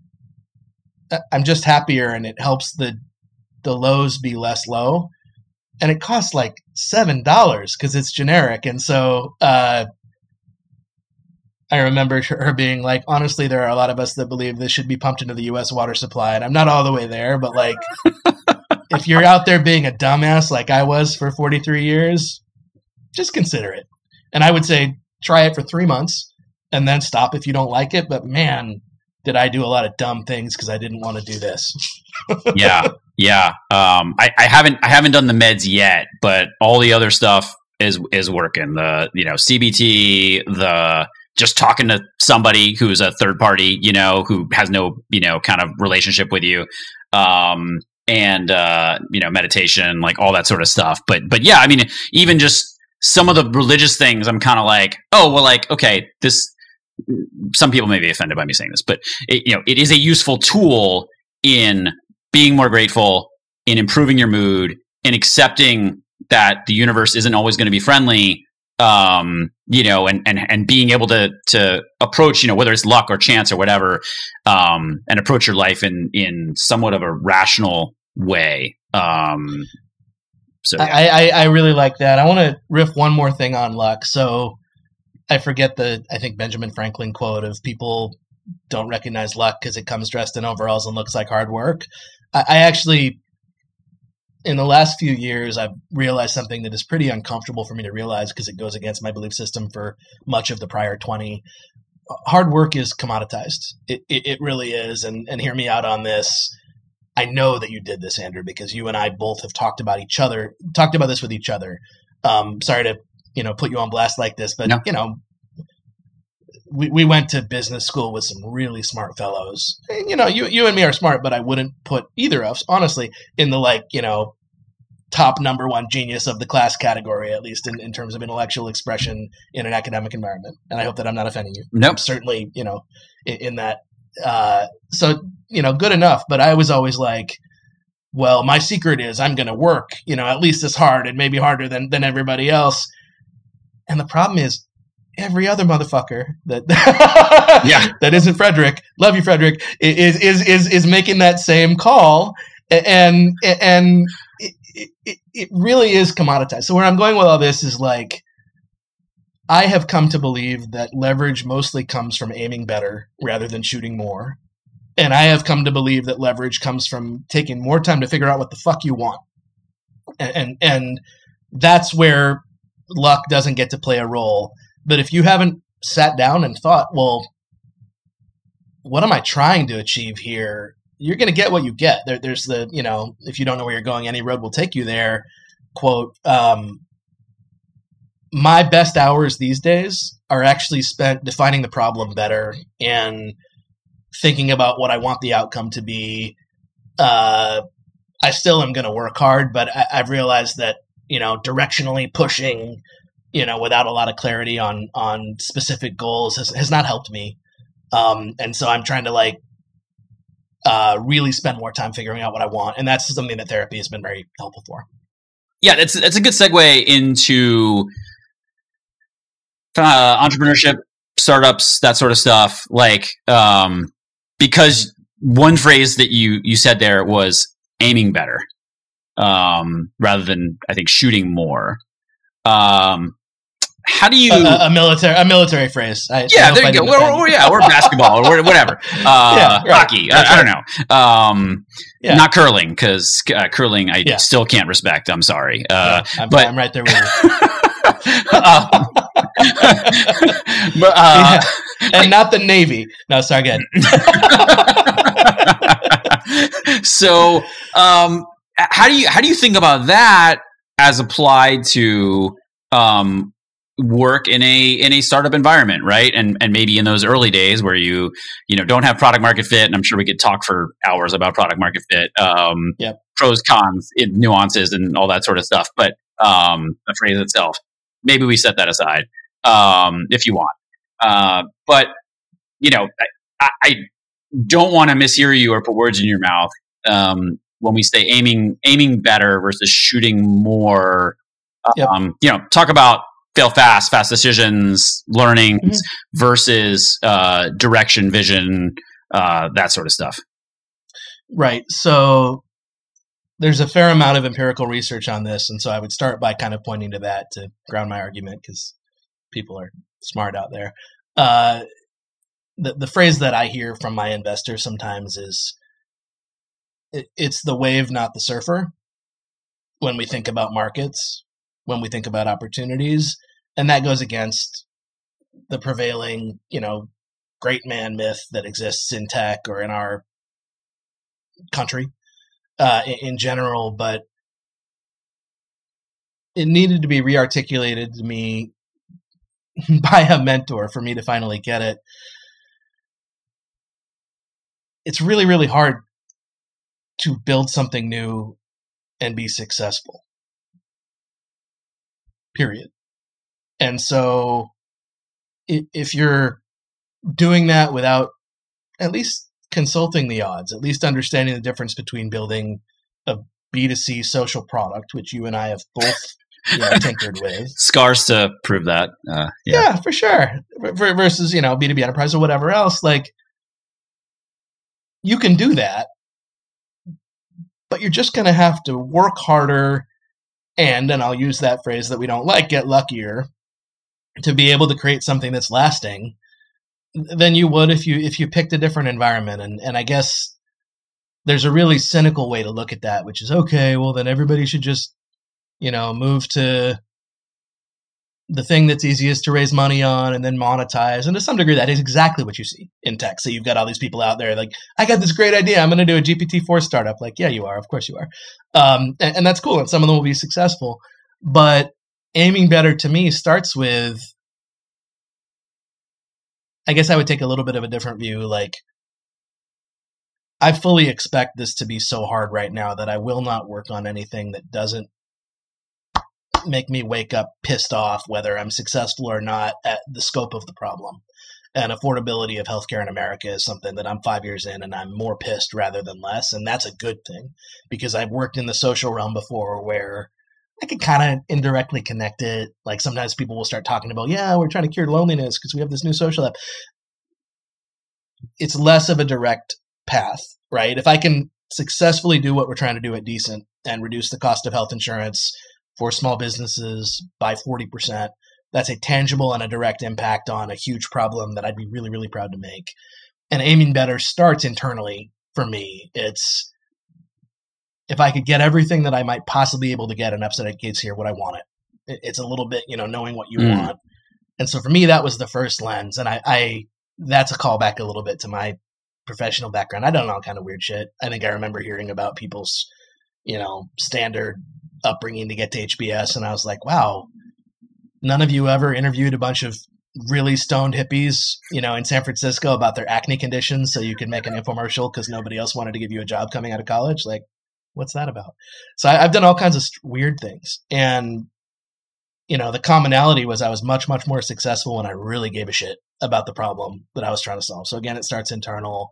I'm just happier, and it helps the the lows be less low. And it costs like seven dollars because it's generic. And so uh, I remember her being like, honestly, there are a lot of us that believe this should be pumped into the U S water supply. And I'm not all the way there, but like, if you're out there being a dumbass like I was for forty-three years, just consider it. And I would say try it for three months and then stop if you don't like it. But man, did I do a lot of dumb things because I didn't want to do this. yeah, yeah. Um, I, I haven't I haven't done the meds yet, but all the other stuff is is working. The you know C B T, the just talking to somebody who's a third party, you know, who has no you know kind of relationship with you, um, and uh, you know meditation, like all that sort of stuff. But but yeah, I mean, even just some of the religious things, I'm kind of like, oh well, like okay, this. Some people may be offended by me saying this, but it, you know, it is a useful tool in being more grateful, in improving your mood, in accepting that the universe isn't always going to be friendly, um, you know, and, and, and being able to, to approach, you know, whether it's luck or chance or whatever, um, and approach your life in, in somewhat of a rational way. Um, so yeah. I, I, I really like that. I want to riff one more thing on luck. So I forget the, I think Benjamin Franklin quote of people don't recognize luck because it comes dressed in overalls and looks like hard work. I, I actually, in the last few years, I've realized something that is pretty uncomfortable for me to realize because it goes against my belief system for much of the prior twenty. Hard work is commoditized. It, it, it really is. And, and hear me out on this. I know that you did this, Andrew, because you and I both have talked about each other, talked about this with each other. Um, sorry to, you know, put you on blast like this, but, No. you know, we, we went to business school with some really smart fellows. And, you know, you, you and me are smart, but I wouldn't put either of us, honestly, in the, like, you know, top number one genius of the class category, at least in, in terms of intellectual expression in an academic environment. And I hope that I'm not offending you. Nope. I'm certainly, you know, in, in that. Uh, so, you know, good enough. But I was always like, well, my secret is I'm going to work, you know, at least as hard and maybe harder than, than everybody else. And the problem is every other motherfucker that yeah. that isn't Frederick, love you, Frederick, is is is is making that same call, and and it, it, it really is commoditized. So where I'm going with all this is like, I have come to believe that leverage mostly comes from aiming better rather than shooting more. And I have come to believe that leverage comes from taking more time to figure out what the fuck you want. And, and, and that's where luck doesn't get to play a role. But if you haven't sat down and thought, well, what am I trying to achieve here? You're going to get what you get. There, there's the, you know, if you don't know where you're going, any road will take you there. Quote, um, my best hours these days are actually spent defining the problem better and thinking about what I want the outcome to be. Uh, I still am going to work hard, but I, I've realized that, you know, directionally pushing, you know, without a lot of clarity on, on specific goals has, has not helped me. Um, and so I'm trying to like, uh, really spend more time figuring out what I want. And that's something that therapy has been very helpful for. Yeah, that's, that's a good segue into uh, entrepreneurship, startups, that sort of stuff. Like, um, because one phrase that you, you said there was aiming better, um, rather than, I think, shooting more. Um, how do you a, a military a military phrase? I, yeah, I there you go. We're, we're, yeah, or basketball or whatever. Uh, yeah, right. Hockey. I, I don't know. Um, yeah. Not curling, because uh, curling I yeah. still can't respect. I'm sorry, uh, yeah, I'm, but I'm right there with you. um, but, uh, yeah. And not the Navy. No, sorry, again. So, um, how do you how do you think about that as applied to um, work in a in a startup environment, right? And and maybe in those early days where you you know don't have product market fit, and I'm sure we could talk for hours about product market fit, um, yep. pros, cons, nuances, and all that sort of stuff. But um, the phrase itself, maybe we set that aside um, if you want. Uh, but you know, I, I don't want to mishear you or put words in your mouth um, when we say aiming aiming better versus shooting more. Yep. Um, you know, talk about fail fast, fast decisions, learnings mm-hmm. versus uh, direction, vision, uh, that sort of stuff. Right. So there's a fair amount of empirical research on this, and so I would start by kind of pointing to that to ground my argument, because people are smart out there. Uh, the the phrase that I hear from my investors sometimes is, it, it's the wave, not the surfer, when we think about markets, when we think about opportunities. And that goes against the prevailing, you know, great man myth that exists in tech or in our country uh, in, in general. But it needed to be rearticulated to me by a mentor for me to finally get it. It's really, really hard to build something new and be successful. Period. And so if you're doing that without at least consulting the odds, at least understanding the difference between building a B two C social product, which you and I have both you know, tinkered with. Scars to prove that. Uh, yeah. yeah, for sure. Versus, you know, B two B enterprise or whatever else. Like, you can do that, but you're just going to have to work harder and, and I'll use that phrase that we don't like, get luckier to be able to create something that's lasting than you would if you if you picked a different environment. And and I guess there's a really cynical way to look at that, which is, okay, well, then everybody should just, you know, move to the thing that's easiest to raise money on and then monetize. And to some degree, that is exactly what you see in tech. So you've got all these people out there like, I got this great idea. I'm going to do a G P T four startup. Like, yeah, you are. Of course you are. Um, and, and that's cool. And some of them will be successful. But aiming better to me starts with, I guess I would take a little bit of a different view. Like, I fully expect this to be so hard right now that I will not work on anything that doesn't make me wake up pissed off, whether I'm successful or not, at the scope of the problem. And affordability of healthcare in America is something that I'm five years in and I'm more pissed rather than less. And that's a good thing because I've worked in the social realm before where I could kind of indirectly connect it. Like sometimes people will start talking about, yeah, we're trying to cure loneliness because we have this new social app. It's less of a direct path, right? If I can successfully do what we're trying to do at Decent and reduce the cost of health insurance for small businesses by forty percent, that's a tangible and a direct impact on a huge problem that I'd be really, really proud to make. And aiming better starts internally for me. It's if I could get everything that I might possibly be able to get in Upside Gates here, would I want it? It's a little bit, you know, knowing what you mm. want. And so for me, that was the first lens. And I, I that's a callback a little bit to my professional background. I don't know, kind of weird shit. I think I remember hearing about people's, you know, standard upbringing to get to H B S. And I was like, wow, none of you ever interviewed a bunch of really stoned hippies, you know, in San Francisco about their acne conditions so you could make an infomercial because nobody else wanted to give you a job coming out of college? Like, what's that about? So I, I've done all kinds of st- weird things. And, you know, the commonality was I was much, much more successful when I really gave a shit about the problem that I was trying to solve. So again, it starts internal.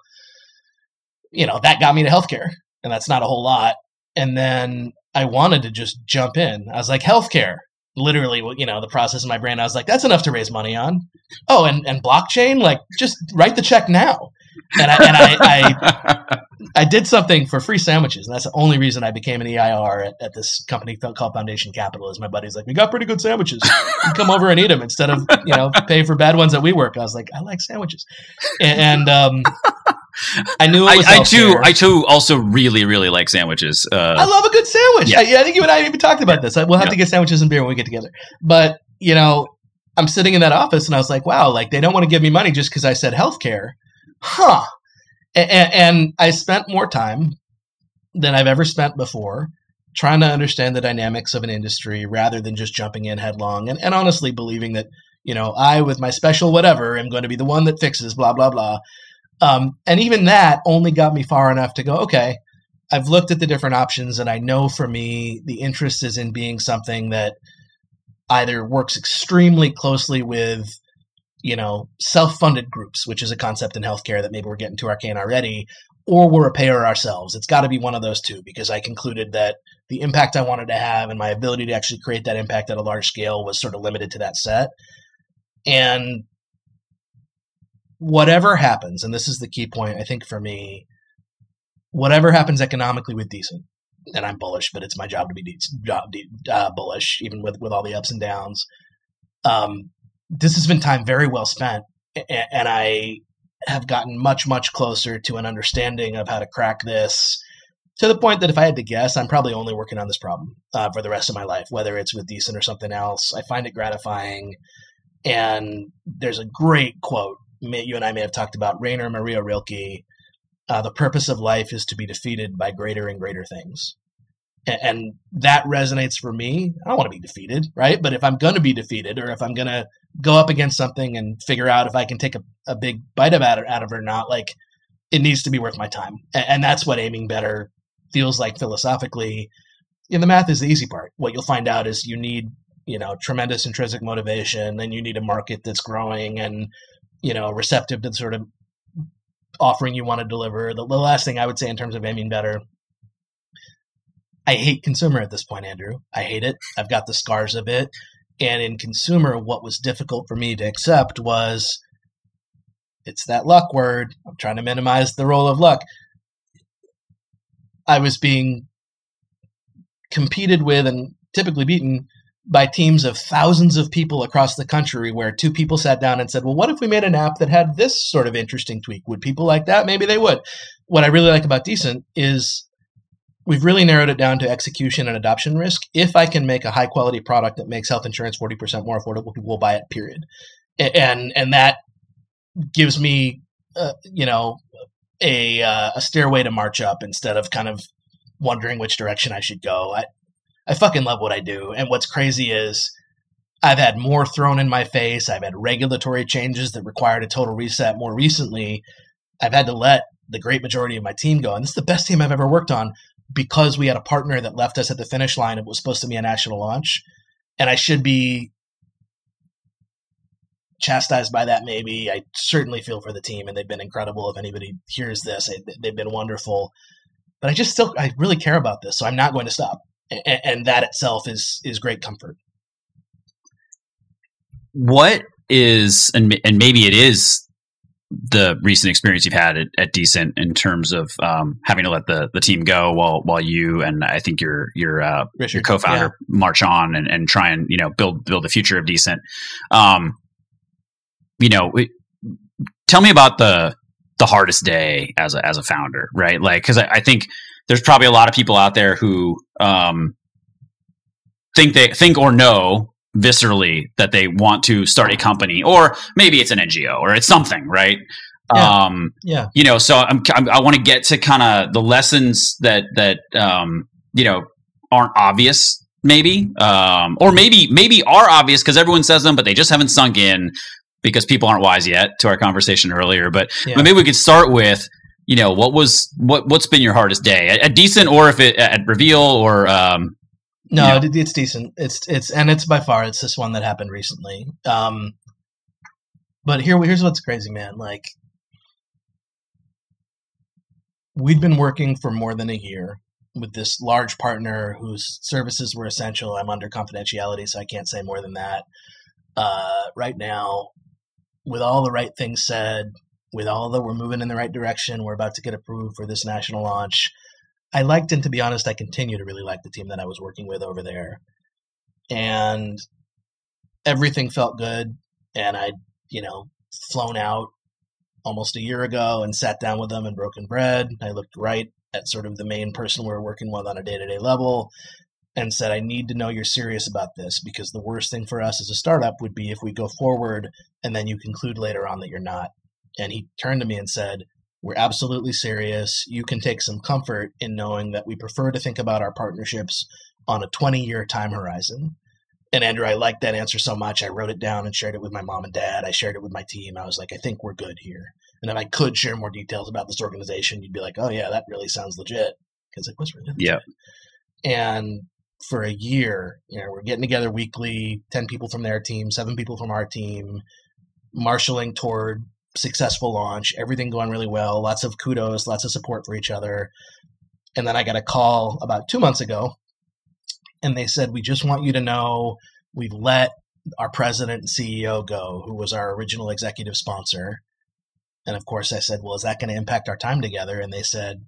You know, that got me to healthcare, and that's not a whole lot. And then I wanted to just jump in. I was like, healthcare. Literally, you know, the process in my brain, I was like, that's enough to raise money on. Oh, and, and blockchain? Like, just write the check now. And I and I, I I did something for free sandwiches, and that's the only reason I became an E I R at, at this company called Foundation Capital. Is my buddy's like, we got pretty good sandwiches. You come over and eat them instead of, you know, pay for bad ones at WeWork. I was like, I like sandwiches, and, and um, I knew it was I, I too. I too also really, really like sandwiches. Uh, I love a good sandwich. Yeah. I, I think you and I even talked about this. We'll have yeah. to get sandwiches and beer when we get together. But you know, I'm sitting in that office, and I was like, wow, like they don't want to give me money just because I said healthcare, huh? And, and I spent more time than I've ever spent before trying to understand the dynamics of an industry rather than just jumping in headlong and, and honestly believing that, you know, I, with my special whatever, am going to be the one that fixes blah, blah, blah. Um, and even that only got me far enough to go, okay, I've looked at the different options, and I know for me, the interest is in being something that either works extremely closely with, you know, self-funded groups, which is a concept in healthcare that maybe we're getting too arcane already, or we're a payer ourselves. It's got to be one of those two, because I concluded that the impact I wanted to have and my ability to actually create that impact at a large scale was sort of limited to that set. And whatever happens, and this is the key point, I think for me, whatever happens economically with Decent, and I'm bullish, but it's my job to be de- job de- uh, bullish, even with, with all the ups and downs. Um, This has been time very well spent, and I have gotten much, much closer to an understanding of how to crack this, to the point that if I had to guess, I'm probably only working on this problem uh, for the rest of my life, whether it's with Decent or something else. I find it gratifying, and there's a great quote you and I may have talked about, Rainer Maria Rilke, uh, the purpose of life is to be defeated by greater and greater things. And that resonates for me. I don't want to be defeated, right? But if I'm going to be defeated, or if I'm going to go up against something and figure out if I can take a, a big bite of it out of it or not, like, it needs to be worth my time. And, and that's what aiming better feels like philosophically. And the math is the easy part. What you'll find out is you need, you know, tremendous intrinsic motivation, and you need a market that's growing and, you know, receptive to the sort of offering you want to deliver. The, the last thing I would say in terms of aiming better, I hate consumer at this point, Andrew. I hate it. I've got the scars of it. And in consumer, what was difficult for me to accept was, it's that luck word. I'm trying to minimize the role of luck. I was being competed with and typically beaten by teams of thousands of people across the country, where two people sat down and said, well, what if we made an app that had this sort of interesting tweak? Would people like that? Maybe they would. What I really like about Decent is we've really narrowed it down to execution and adoption risk. If I can make a high quality product that makes health insurance forty percent more affordable, people will buy it, period. And and that gives me, uh, you know, a uh, a stairway to march up instead of kind of wondering which direction I should go. I, I fucking love what I do. And what's crazy is I've had more thrown in my face. I've had regulatory changes that required a total reset. More recently, I've had to let the great majority of my team go. And this is the best team I've ever worked on, because we had a partner that left us at the finish line. It was supposed to be a national launch. And I should be chastised by that, maybe. I certainly feel for the team, and they've been incredible. If anybody hears this, they've been wonderful. But I just still, I really care about this, so I'm not going to stop. And, and that itself is is great comfort. What is, and and maybe it is the recent experience you've had at, at Decent in terms of um, having to let the, the team go while while you and I think your your uh, your co-founder yeah. march on and, and try and you know build build the future of Decent. Um, you know, it, tell me about the the hardest day as a as a founder, right? Like, because I, I think there's probably a lot of people out there who um, think they think or know viscerally that they want to start a company, or maybe it's an N G O or it's something, right? Yeah. Um, yeah. You know, so I'm, I'm I want to get to kind of the lessons that that um, you know aren't obvious, maybe, um, or maybe maybe are obvious because everyone says them, but they just haven't sunk in because people aren't wise yet. To our conversation earlier, but, yeah. but maybe we could start with, you know, what was what what's been your hardest day at, at Decent, or if it at Reveal, or um, No, you know. it's decent. It's it's and it's by far it's this one that happened recently. Um, but here here's what's crazy, man. Like, we'd been working for more than a year with this large partner whose services were essential. I'm under confidentiality, so I can't say more than that. Uh, right now, with all the right things said, with all that we're moving in the right direction, we're about to get approved for this national launch. I liked, and to be honest, I continue to really like the team that I was working with over there. And everything felt good. And I'd, you know, flown out almost a year ago and sat down with them and broken bread. I looked right at sort of the main person we were working with on a day-to-day level and said, I need to know you're serious about this, because the worst thing for us as a startup would be if we go forward and then you conclude later on that you're not. And he turned to me and said, we're absolutely serious. You can take some comfort in knowing that we prefer to think about our partnerships on a twenty-year time horizon. And Andrew, I liked that answer so much. I wrote it down and shared it with my mom and dad. I shared it with my team. I was like, I think we're good here. And if I could share more details about this organization, you'd be like, oh, yeah, that really sounds legit. Because it was really legit. Yeah. And for a year, you know, we're getting together weekly, ten people from their team, seven people from our team, marshaling toward successful launch, everything going really well, lots of kudos, lots of support for each other. And then I got a call about two months ago, and they said, we just want you to know we've let our president and C E O go, who was our original executive sponsor. And of course I said, well, is that going to impact our time together? And they said,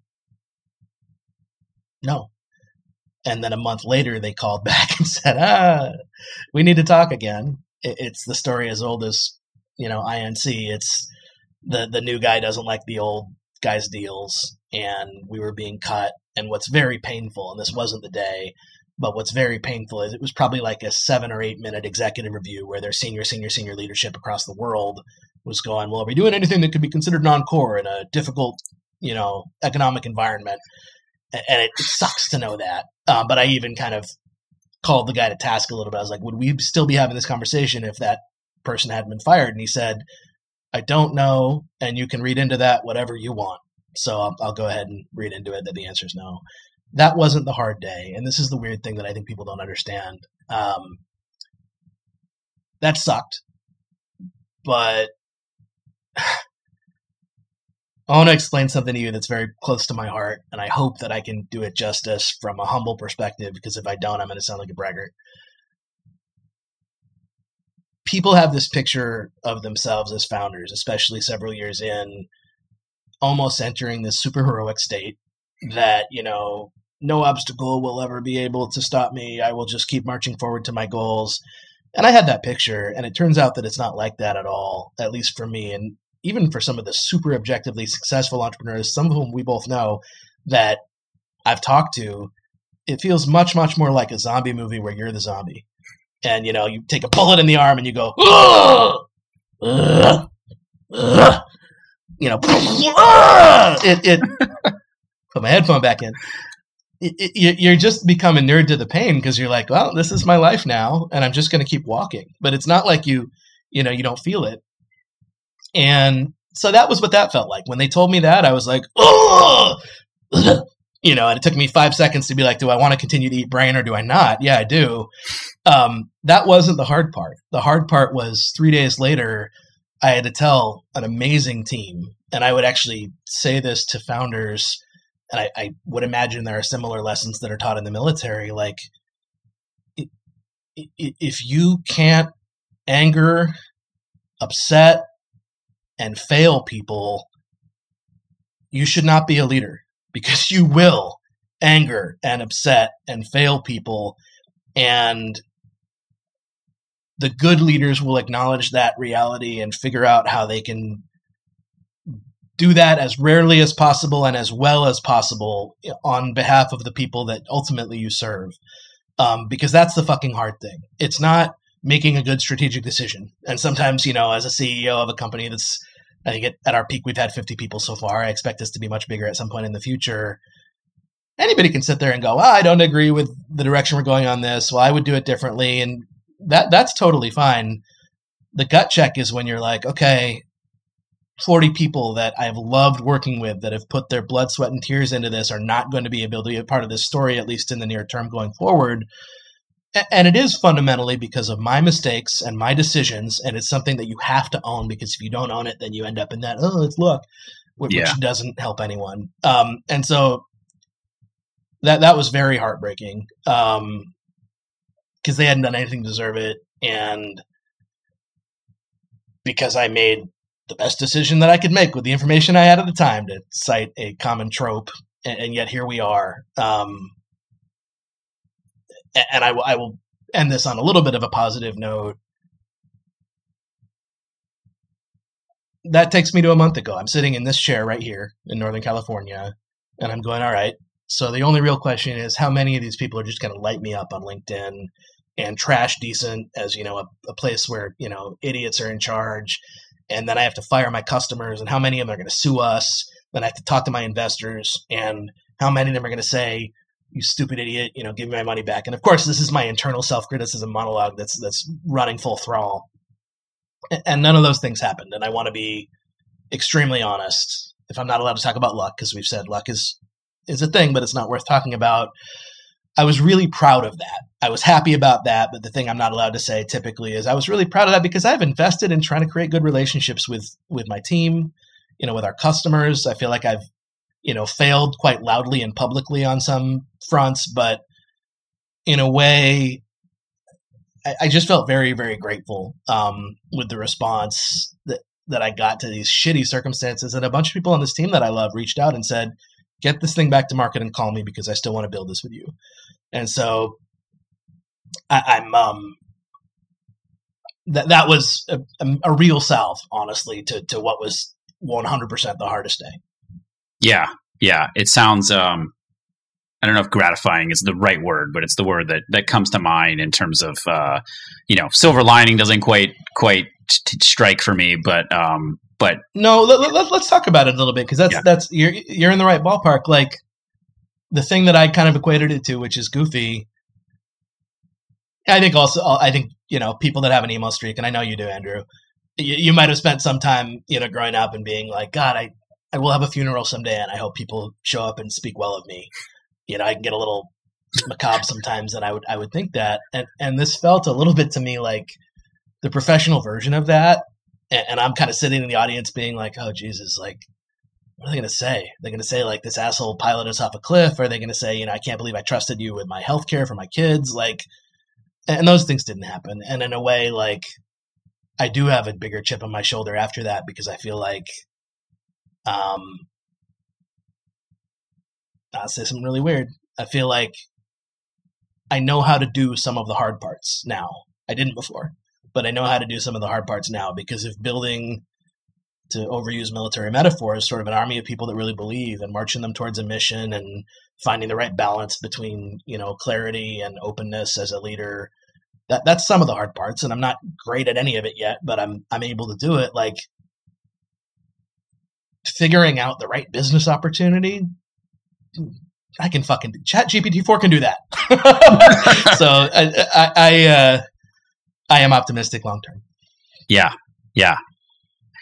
no. And then a month later, they called back and said, ah, we need to talk again. It's the story as old as, you know, I N C. It's the, the new guy doesn't like the old guy's deals, and we were being cut. And what's very painful, and this wasn't the day, but what's very painful is it was probably like a seven or eight minute executive review where their senior, senior, senior leadership across the world was going, well, are we doing anything that could be considered non-core in a difficult, you know, economic environment? And it, it sucks to know that. Um, but I even kind of called the guy to task a little bit. I was like, would we still be having this conversation if that person hadn't been fired? And he said, I don't know, and you can read into that whatever you want. So I'll, I'll go ahead and read into it that the answer is no. That wasn't the hard day. And this is the weird thing that I think people don't understand. Um, that sucked. But I want to explain something to you that's very close to my heart, and I hope that I can do it justice from a humble perspective, because if I don't, I'm going to sound like a braggart. People have this picture of themselves as founders, especially several years in, almost entering this superheroic state that, you know, no obstacle will ever be able to stop me. I will just keep marching forward to my goals. And I had that picture, and it turns out that it's not like that at all, at least for me. And even for some of the super objectively successful entrepreneurs, some of whom we both know that I've talked to, it feels much, much more like a zombie movie where you're the zombie. And, you know, you take a bullet in the arm and you go, ugh, ugh, ugh, you know, ugh, it, it, put my headphone back in. It, it, you're just become inured to the pain because you're like, well, this is my life now, and I'm just going to keep walking. But it's not like you, you know, you don't feel it. And so that was what that felt like. When they told me that, I was like, oh, you know, and it took me five seconds to be like, do I want to continue to eat brain or do I not? Yeah, I do. Um, that wasn't the hard part. The hard part was three days later, I had to tell an amazing team, and I would actually say this to founders, and I, I would imagine there are similar lessons that are taught in the military. Like, if you can't anger, upset, and fail people, you should not be a leader, because you will anger and upset and fail people. And the good leaders will acknowledge that reality and figure out how they can do that as rarely as possible and as well as possible on behalf of the people that ultimately you serve. Um, because that's the fucking hard thing. It's not making a good strategic decision. And sometimes, you know, as a C E O of a company that's, I think at, at our peak, we've had fifty people so far. I expect this to be much bigger at some point in the future. Anybody can sit there and go, well, I don't agree with the direction we're going on this. Well, I would do it differently. And that that's totally fine. The gut check is when you're like, okay, forty people that I've loved working with that have put their blood, sweat, and tears into this are not going to be able to be a part of this story, at least in the near term going forward. And it is fundamentally because of my mistakes and my decisions, and it's something that you have to own, because if you don't own it, then you end up in that, oh, it's luck, which yeah. doesn't help anyone. Um, and so that that was very heartbreaking, um, because they hadn't done anything to deserve it, and because I made the best decision that I could make with the information I had at the time, to cite a common trope, and, and yet here we are. Um, and I, I will end this on a little bit of a positive note. That takes me to a month ago. I'm sitting in this chair right here in Northern California, and I'm going, all right, so the only real question is, how many of these people are just going to light me up on LinkedIn and trash Decent as, you know, a, a place where, you know, idiots are in charge, and then I have to fire my customers, and how many of them are going to sue us? Then I have to talk to my investors, and how many of them are going to say, you stupid idiot, you know, give me my money back. And of course, this is my internal self-criticism monologue that's that's running full thrall. And none of those things happened. And I want to be extremely honest. If I'm not allowed to talk about luck, because we've said luck is is a thing, but it's not worth talking about. I was really proud of that. I was happy about that. But the thing I'm not allowed to say typically is I was really proud of that, because I've invested in trying to create good relationships with with my team, you know, with our customers. I feel like I've, you know, failed quite loudly and publicly on some fronts, but in a way, I, I just felt very, very grateful um, with the response that, that I got to these shitty circumstances. And a bunch of people on this team that I love reached out and said, get this thing back to market and call me, because I still want to build this with you. And so I, I'm, um, that, that was a, a real salve, honestly, to, to what was one hundred percent the hardest day. Yeah, yeah. It sounds, um, I don't know if gratifying is the right word, but it's the word that, that comes to mind in terms of, uh, you know, silver lining doesn't quite quite t- strike for me, but um, but no, let, let, let's talk about it a little bit, because that's yeah. that's you're you're in the right ballpark. Like, the thing that I kind of equated it to, which is goofy. I think also, I think, you know, people that have an emo streak, and I know you do, Andrew. You, you might have spent some time, you know, growing up and being like, God, I. I will have a funeral someday, and I hope people show up and speak well of me. You know, I can get a little macabre sometimes, and I would I would think that. And and this felt a little bit to me like the professional version of that. And, and I'm kind of sitting in the audience being like, oh, Jesus, like, what are they going to say? They're going to say, like, this asshole piloted us off a cliff? Or are they going to say, you know, I can't believe I trusted you with my healthcare for my kids? Like, and those things didn't happen. And in a way, like, I do have a bigger chip on my shoulder after that, because I feel like, Um, I'll say something really weird. I feel like I know how to do some of the hard parts now. I didn't before, but I know how to do some of the hard parts now, because of building, to overuse military metaphors, sort of an army of people that really believe, and marching them towards a mission, and finding the right balance between, you know, clarity and openness as a leader. That that's some of the hard parts, and I'm not great at any of it yet, but I'm I'm able to do it. Like, figuring out the right business opportunity, I can fucking Chat G P T four can do that. So I I I, uh, I am optimistic long term. Yeah, yeah.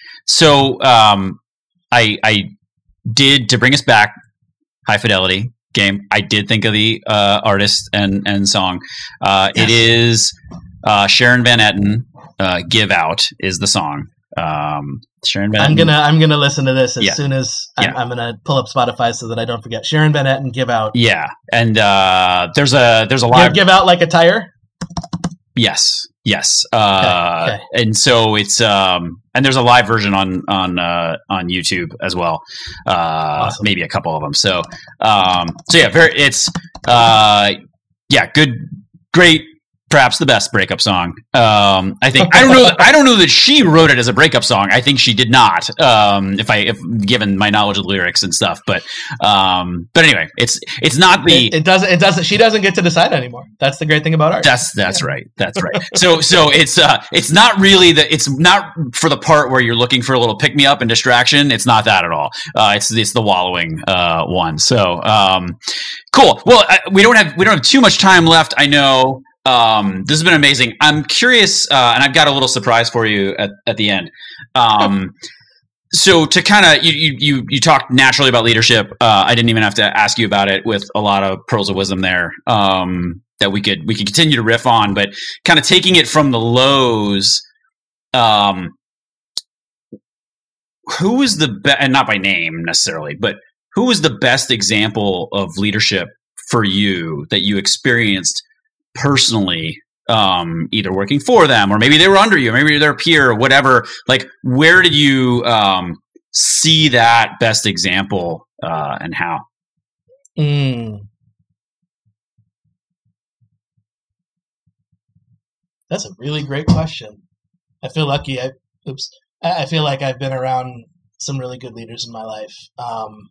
So um, I I did, to bring us back, High Fidelity game. I did think of the uh, artist and and song. Uh, yes. It is uh, Sharon Van Etten. Uh, "Give Out" is the song. Um, Sharon Van Etten. I'm gonna I'm gonna listen to this as yeah. soon as I'm, yeah. I'm gonna pull up Spotify so that I don't forget. Sharon Van Etten, "Give Out." Yeah, and uh, there's a there's a live give, give out like a tire. Yes, yes, uh, okay. Okay. And so it's um, and there's a live version on on uh, on YouTube as well. Uh, awesome. Maybe a couple of them. So um, so yeah, very it's uh, yeah, good, great. Perhaps the best breakup song. Um, I think I don't know. I don't know that she wrote it as a breakup song. I think she did not. Um, if I, if given my knowledge of the lyrics and stuff, but um, but anyway, it's it's not the. It, it doesn't. It doesn't. She doesn't get to decide anymore. That's the great thing about art. That's that's yeah. right. That's right. So so it's uh it's not really the. It's not for the part where you're looking for a little pick me up and distraction. It's not that at all. Uh, it's it's the wallowing uh one. So um, cool. Well, I, we don't have we don't have too much time left. I know. Um, this has been amazing. I'm curious, uh, and I've got a little surprise for you at, at the end. Um, so to kind of, you, you, you, you talked naturally about leadership. Uh, I didn't even have to ask you about it with a lot of pearls of wisdom there, um, that we could, we could continue to riff on, but kind of taking it from the lows, um, who is the best, and not by name necessarily, but who was the best example of leadership for you that you experienced personally, um, either working for them or maybe they were under you, maybe they're a peer or whatever? Like, where did you um, see that best example uh, and how? Mm. That's a really great question. I feel lucky. I, oops. I feel like I've been around some really good leaders in my life. Um,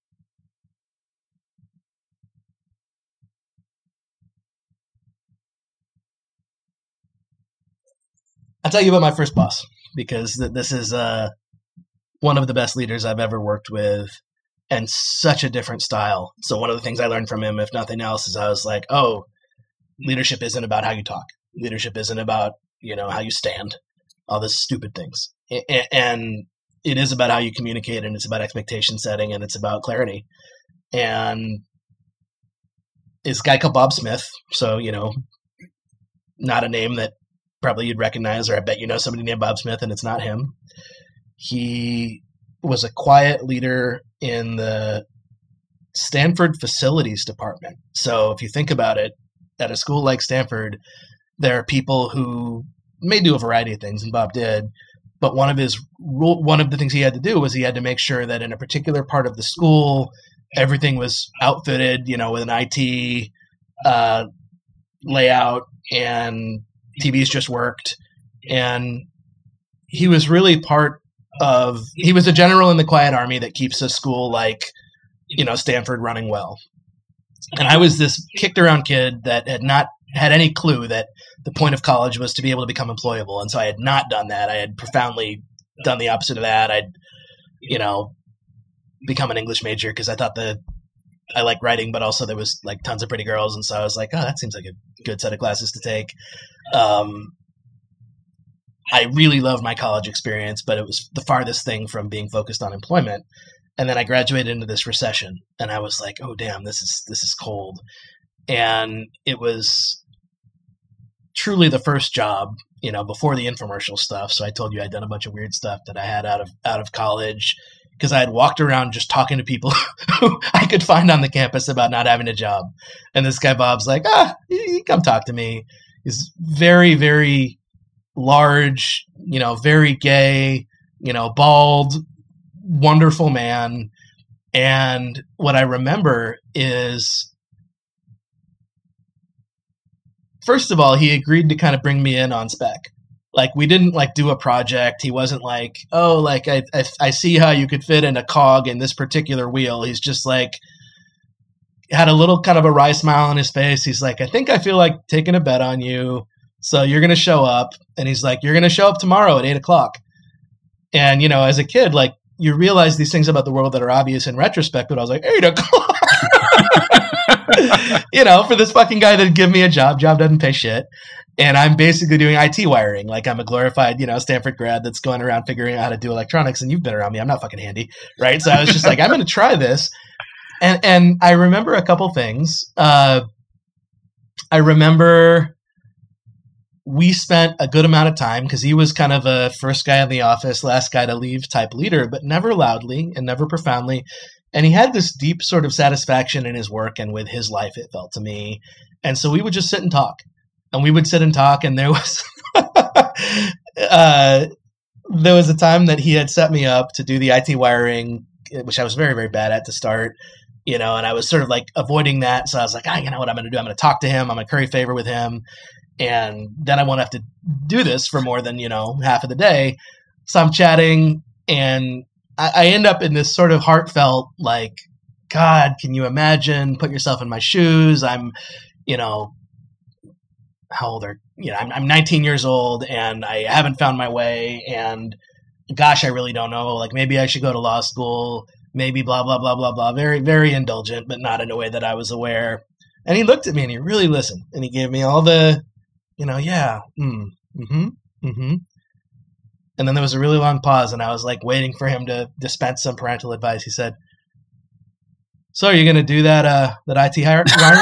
I'll tell you about my first boss, because th- this is uh, one of the best leaders I've ever worked with, and such a different style. So one of the things I learned from him, if nothing else, is I was like, oh, leadership isn't about how you talk. Leadership isn't about, you know, how you stand, all these stupid things. A- and it is about how you communicate, and it's about expectation setting, and it's about clarity. And this guy called Bob Smith. So, you know, not a name that probably you'd recognize, or I bet you know somebody named Bob Smith and it's not him. He was a quiet leader in the Stanford facilities department. So if you think about it, at a school like Stanford, there are people who may do a variety of things, and Bob did, but one of his one of the things he had to do was he had to make sure that in a particular part of the school, everything was outfitted, you know, with an I T uh, layout, and T Vs just worked. And he was really part of, he was a general in the quiet army that keeps a school like, you know, Stanford running well. And I was this kicked around kid that had not had any clue that the point of college was to be able to become employable. And so I had not done that. I had profoundly done the opposite of that. I'd, you know, become an English major because I thought that I like writing, but also there was like tons of pretty girls. And so I was like, oh, that seems like a good set of classes to take. Um, I really loved my college experience, but it was the farthest thing from being focused on employment. And then I graduated into this recession, and I was like, oh, damn, this is, this is cold. And it was truly the first job, you know, before the infomercial stuff. So I told you I'd done a bunch of weird stuff that I had out of, out of college, because I had walked around just talking to people who I could find on the campus about not having a job. And this guy, Bob's like, ah, you come talk to me. He's very, very large, you know, very gay, you know, bald, wonderful man. And what I remember is, first of all, he agreed to kind of bring me in on spec. Like, we didn't like do a project. He wasn't like, oh, like I, I I see how you could fit in a cog in this particular wheel. He's just like, had a little kind of a wry smile on his face. He's like, I think I feel like taking a bet on you. So you're going to show up. And he's like, you're going to show up tomorrow at eight o'clock. And, you know, as a kid, like, you realize these things about the world that are obvious in retrospect, but I was like, eight o'clock. You know, for this fucking guy that'd give me a job, job doesn't pay shit. And I'm basically doing I T wiring. Like, I'm a glorified, you know, Stanford grad that's going around figuring out how to do electronics. And you've been around me. I'm not fucking handy. Right. So I was just like, I'm going to try this. and and I remember a couple things. Uh, I remember we spent a good amount of time because he was kind of a first guy in the office, last guy to leave type leader, but never loudly and never profoundly. And he had this deep sort of satisfaction in his work and with his life, it felt to me. And so we would just sit and talk. And we would sit and talk, and there was uh, there was a time that he had set me up to do the I T wiring, which I was very, very bad at to start, you know, and I was sort of like avoiding that. So I was like, ah, you know what I'm going to do? I'm going to talk to him. I'm going to curry favor with him. And then I won't have to do this for more than, you know, half of the day. So I'm chatting, and I, I end up in this sort of heartfelt, like, God, can you imagine? Put yourself in my shoes. I'm, you know, how old are, you know, I'm, I'm nineteen years old, and I haven't found my way. And gosh, I really don't know. Like, maybe I should go to law school. Maybe blah, blah, blah, blah, blah. Very, very indulgent, but not in a way that I was aware. And he looked at me and he really listened, and he gave me all the, you know, yeah, mm, mm-hmm, mm-hmm. And then there was a really long pause, and I was like waiting for him to dispense some parental advice. He said, "So are you going to do that, uh, that I T hiring?"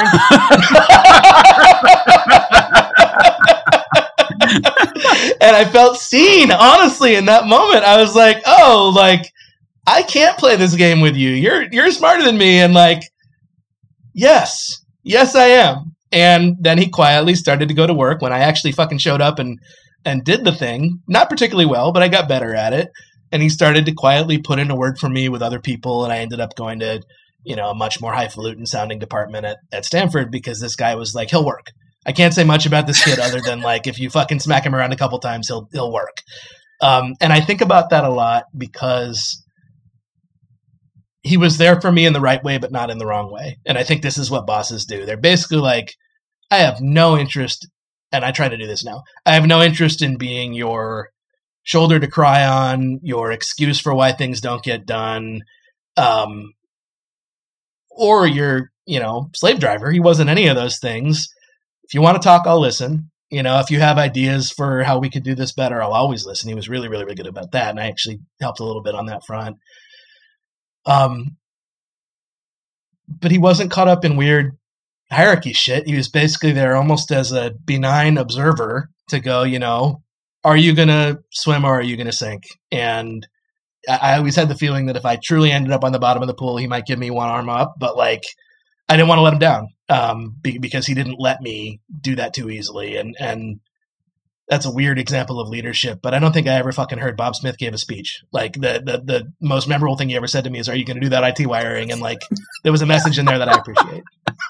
And I felt seen, honestly, in that moment. I was like, oh, like, I can't play this game with you. You're, you're smarter than me. And like, yes, yes, I am. And then he quietly started to go to work when I actually fucking showed up and, and did the thing. Not particularly well, but I got better at it. And he started to quietly put in a word for me with other people. And I ended up going to, you know, a much more highfalutin sounding department at, at Stanford, because this guy was like, he'll work. I can't say much about this kid other than like, if you fucking smack him around a couple times, he'll, he'll work. Um, and I think about that a lot because he was there for me in the right way, but not in the wrong way. And I think this is what bosses do. They're basically like, I have no interest, and I try to do this now. I have no interest in being your shoulder to cry on, your excuse for why things don't get done, um, or your, you know, slave driver. He wasn't any of those things. If you want to talk, I'll listen. You know, if you have ideas for how we could do this better, I'll always listen. He was really, really, really good about that. And I actually helped a little bit on that front. Um, but he wasn't caught up in weird hierarchy shit. He was basically there almost as a benign observer to go, you know, are you going to swim or are you going to sink? And I, I always had the feeling that if I truly ended up on the bottom of the pool, he might give me one arm up, but like, I didn't want to let him down, um, be, because he didn't let me do that too easily. And, and that's a weird example of leadership, but I don't think I ever fucking heard Bob Smith gave a speech. Like the, the, the most memorable thing he ever said to me is, are you going to do that I T wiring? And like, there was a message in there that I appreciate.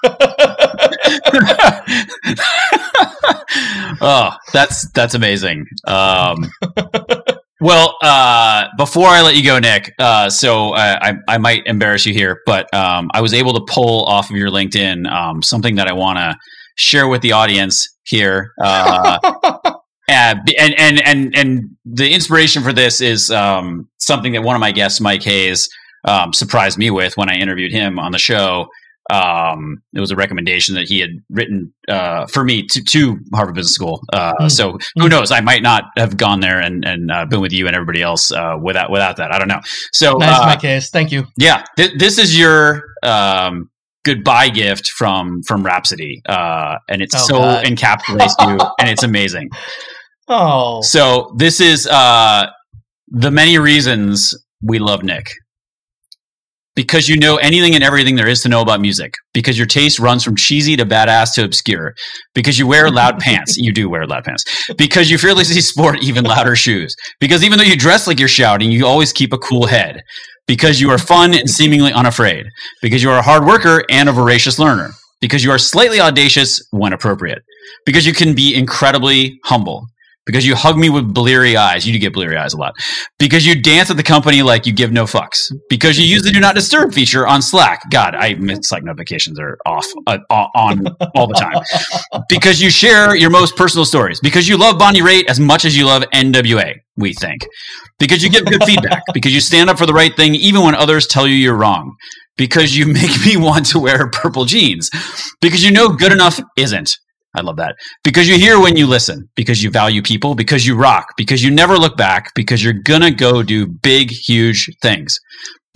Oh, that's, that's amazing. Um, well, uh, before I let you go, Nick, uh, so I, I, I might embarrass you here, but, um, I was able to pull off of your LinkedIn, um, something that I want to share with the audience here. Uh, and, and, and, and the inspiration for this is, um, something that one of my guests, Mike Hayes, um, surprised me with when I interviewed him on the show. Um, it was a recommendation that he had written uh, for me to, to Harvard Business School. Uh, mm. So who knows? I might not have gone there and, and uh, been with you and everybody else uh, without without that. I don't know. So nice, uh, my case. Thank you. Yeah, th- this is your um, goodbye gift from from Rhapsody, uh, and it oh, so God. encapsulates you, and it's amazing. Oh, so this is uh, the many reasons we love Nick. Because you know anything and everything there is to know about music. Because your taste runs from cheesy to badass to obscure. Because you wear loud pants. You do wear loud pants. Because you fearlessly sport even louder shoes. Because even though you dress like you're shouting, you always keep a cool head. Because you are fun and seemingly unafraid. Because you are a hard worker and a voracious learner. Because you are slightly audacious when appropriate. Because you can be incredibly humble. Because you hug me with bleary eyes. You do get bleary eyes a lot. Because you dance at the company like you give no fucks. Because you use the do not disturb feature on Slack. God, I Slack notifications are off uh, on all the time. Because you share your most personal stories. Because you love Bonnie Raitt as much as you love N W A, we think. Because you give good feedback. Because you stand up for the right thing even when others tell you you're wrong. Because you make me want to wear purple jeans. Because you know good enough isn't. I love that. Because you hear when you listen, because you value people, because you rock, because you never look back, because you're going to go do big, huge things.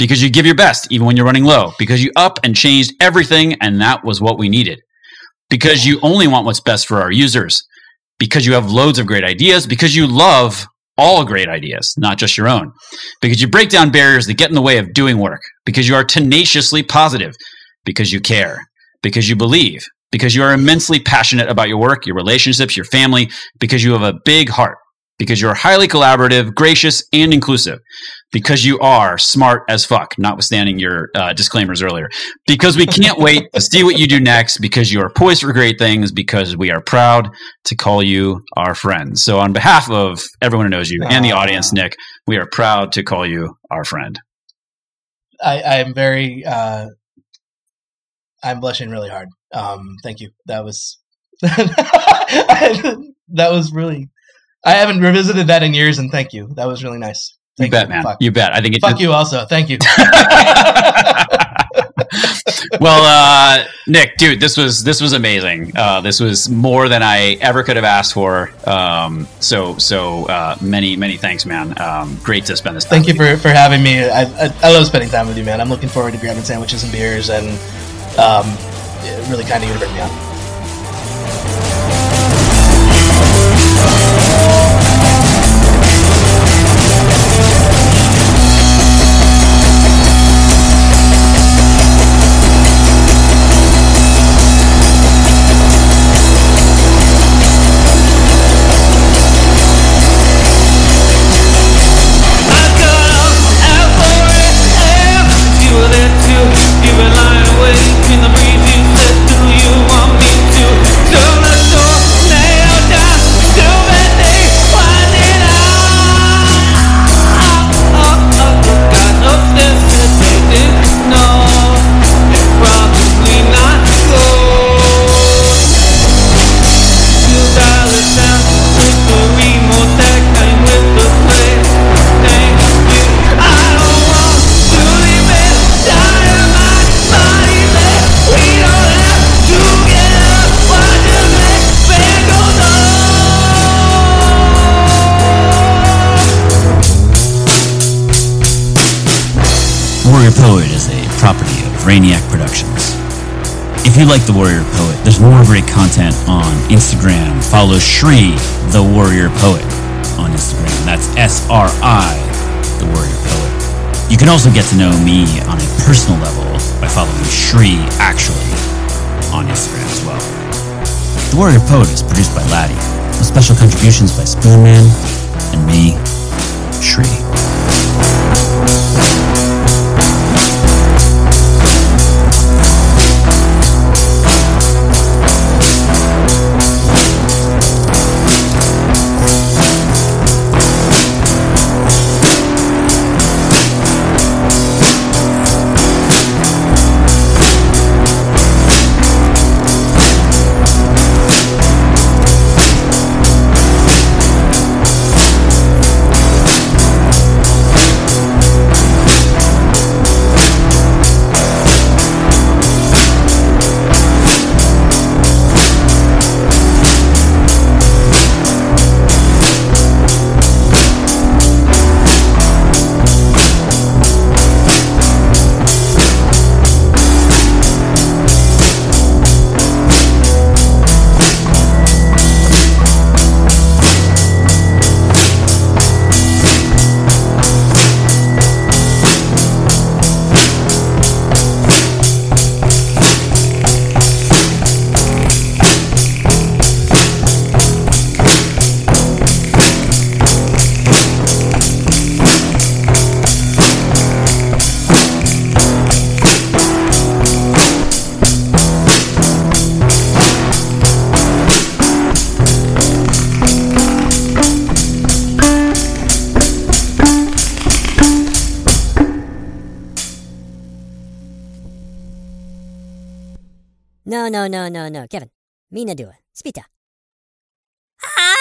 because you give your best even when you're running low, because you up and changed everything, and that was what we needed. Because you only want what's best for our users, because you have loads of great ideas, because you love all great ideas, not just your own, because you break down barriers that get in the way of doing work, because you are tenaciously positive, because you care, because you believe, because you are immensely passionate about your work, your relationships, your family, because you have a big heart, because you're highly collaborative, gracious, and inclusive, because you are smart as fuck, notwithstanding your uh, disclaimers earlier, because we can't wait to see what you do next, because you are poised for great things, because we are proud to call you our friend. So on behalf of everyone who knows you and the audience, Nick, we are proud to call you our friend. I, I'm very, uh, I'm blushing really hard. Um, thank you. That was, that was really, I haven't revisited that in years, and thank you. That was really nice. Thank you bet, you. man. Fuck. You bet. I think it Fuck you also. Thank you. Well, uh, Nick, dude, this was this was amazing. Uh, this was more than I ever could have asked for. Um, so so uh, many many thanks, man. Um, great to spend this time. Thank you for, for having me. I, I I love spending time with you, man. I'm looking forward to grabbing sandwiches and beers, and um, really kind of you to bring me on. Warrior Poet is a property of Rainiac Productions. If you like The Warrior Poet, there's more great content on Instagram. Follow Sri, The Warrior Poet, on Instagram. That's S R I, The Warrior Poet. You can also get to know me on a personal level by following Sri Actually on Instagram as well. The Warrior Poet is produced by Laddie, with special contributions by Spoonman and me, Sri. No, no, no, no, no. Kevin, mi na dua. Spita. Ah!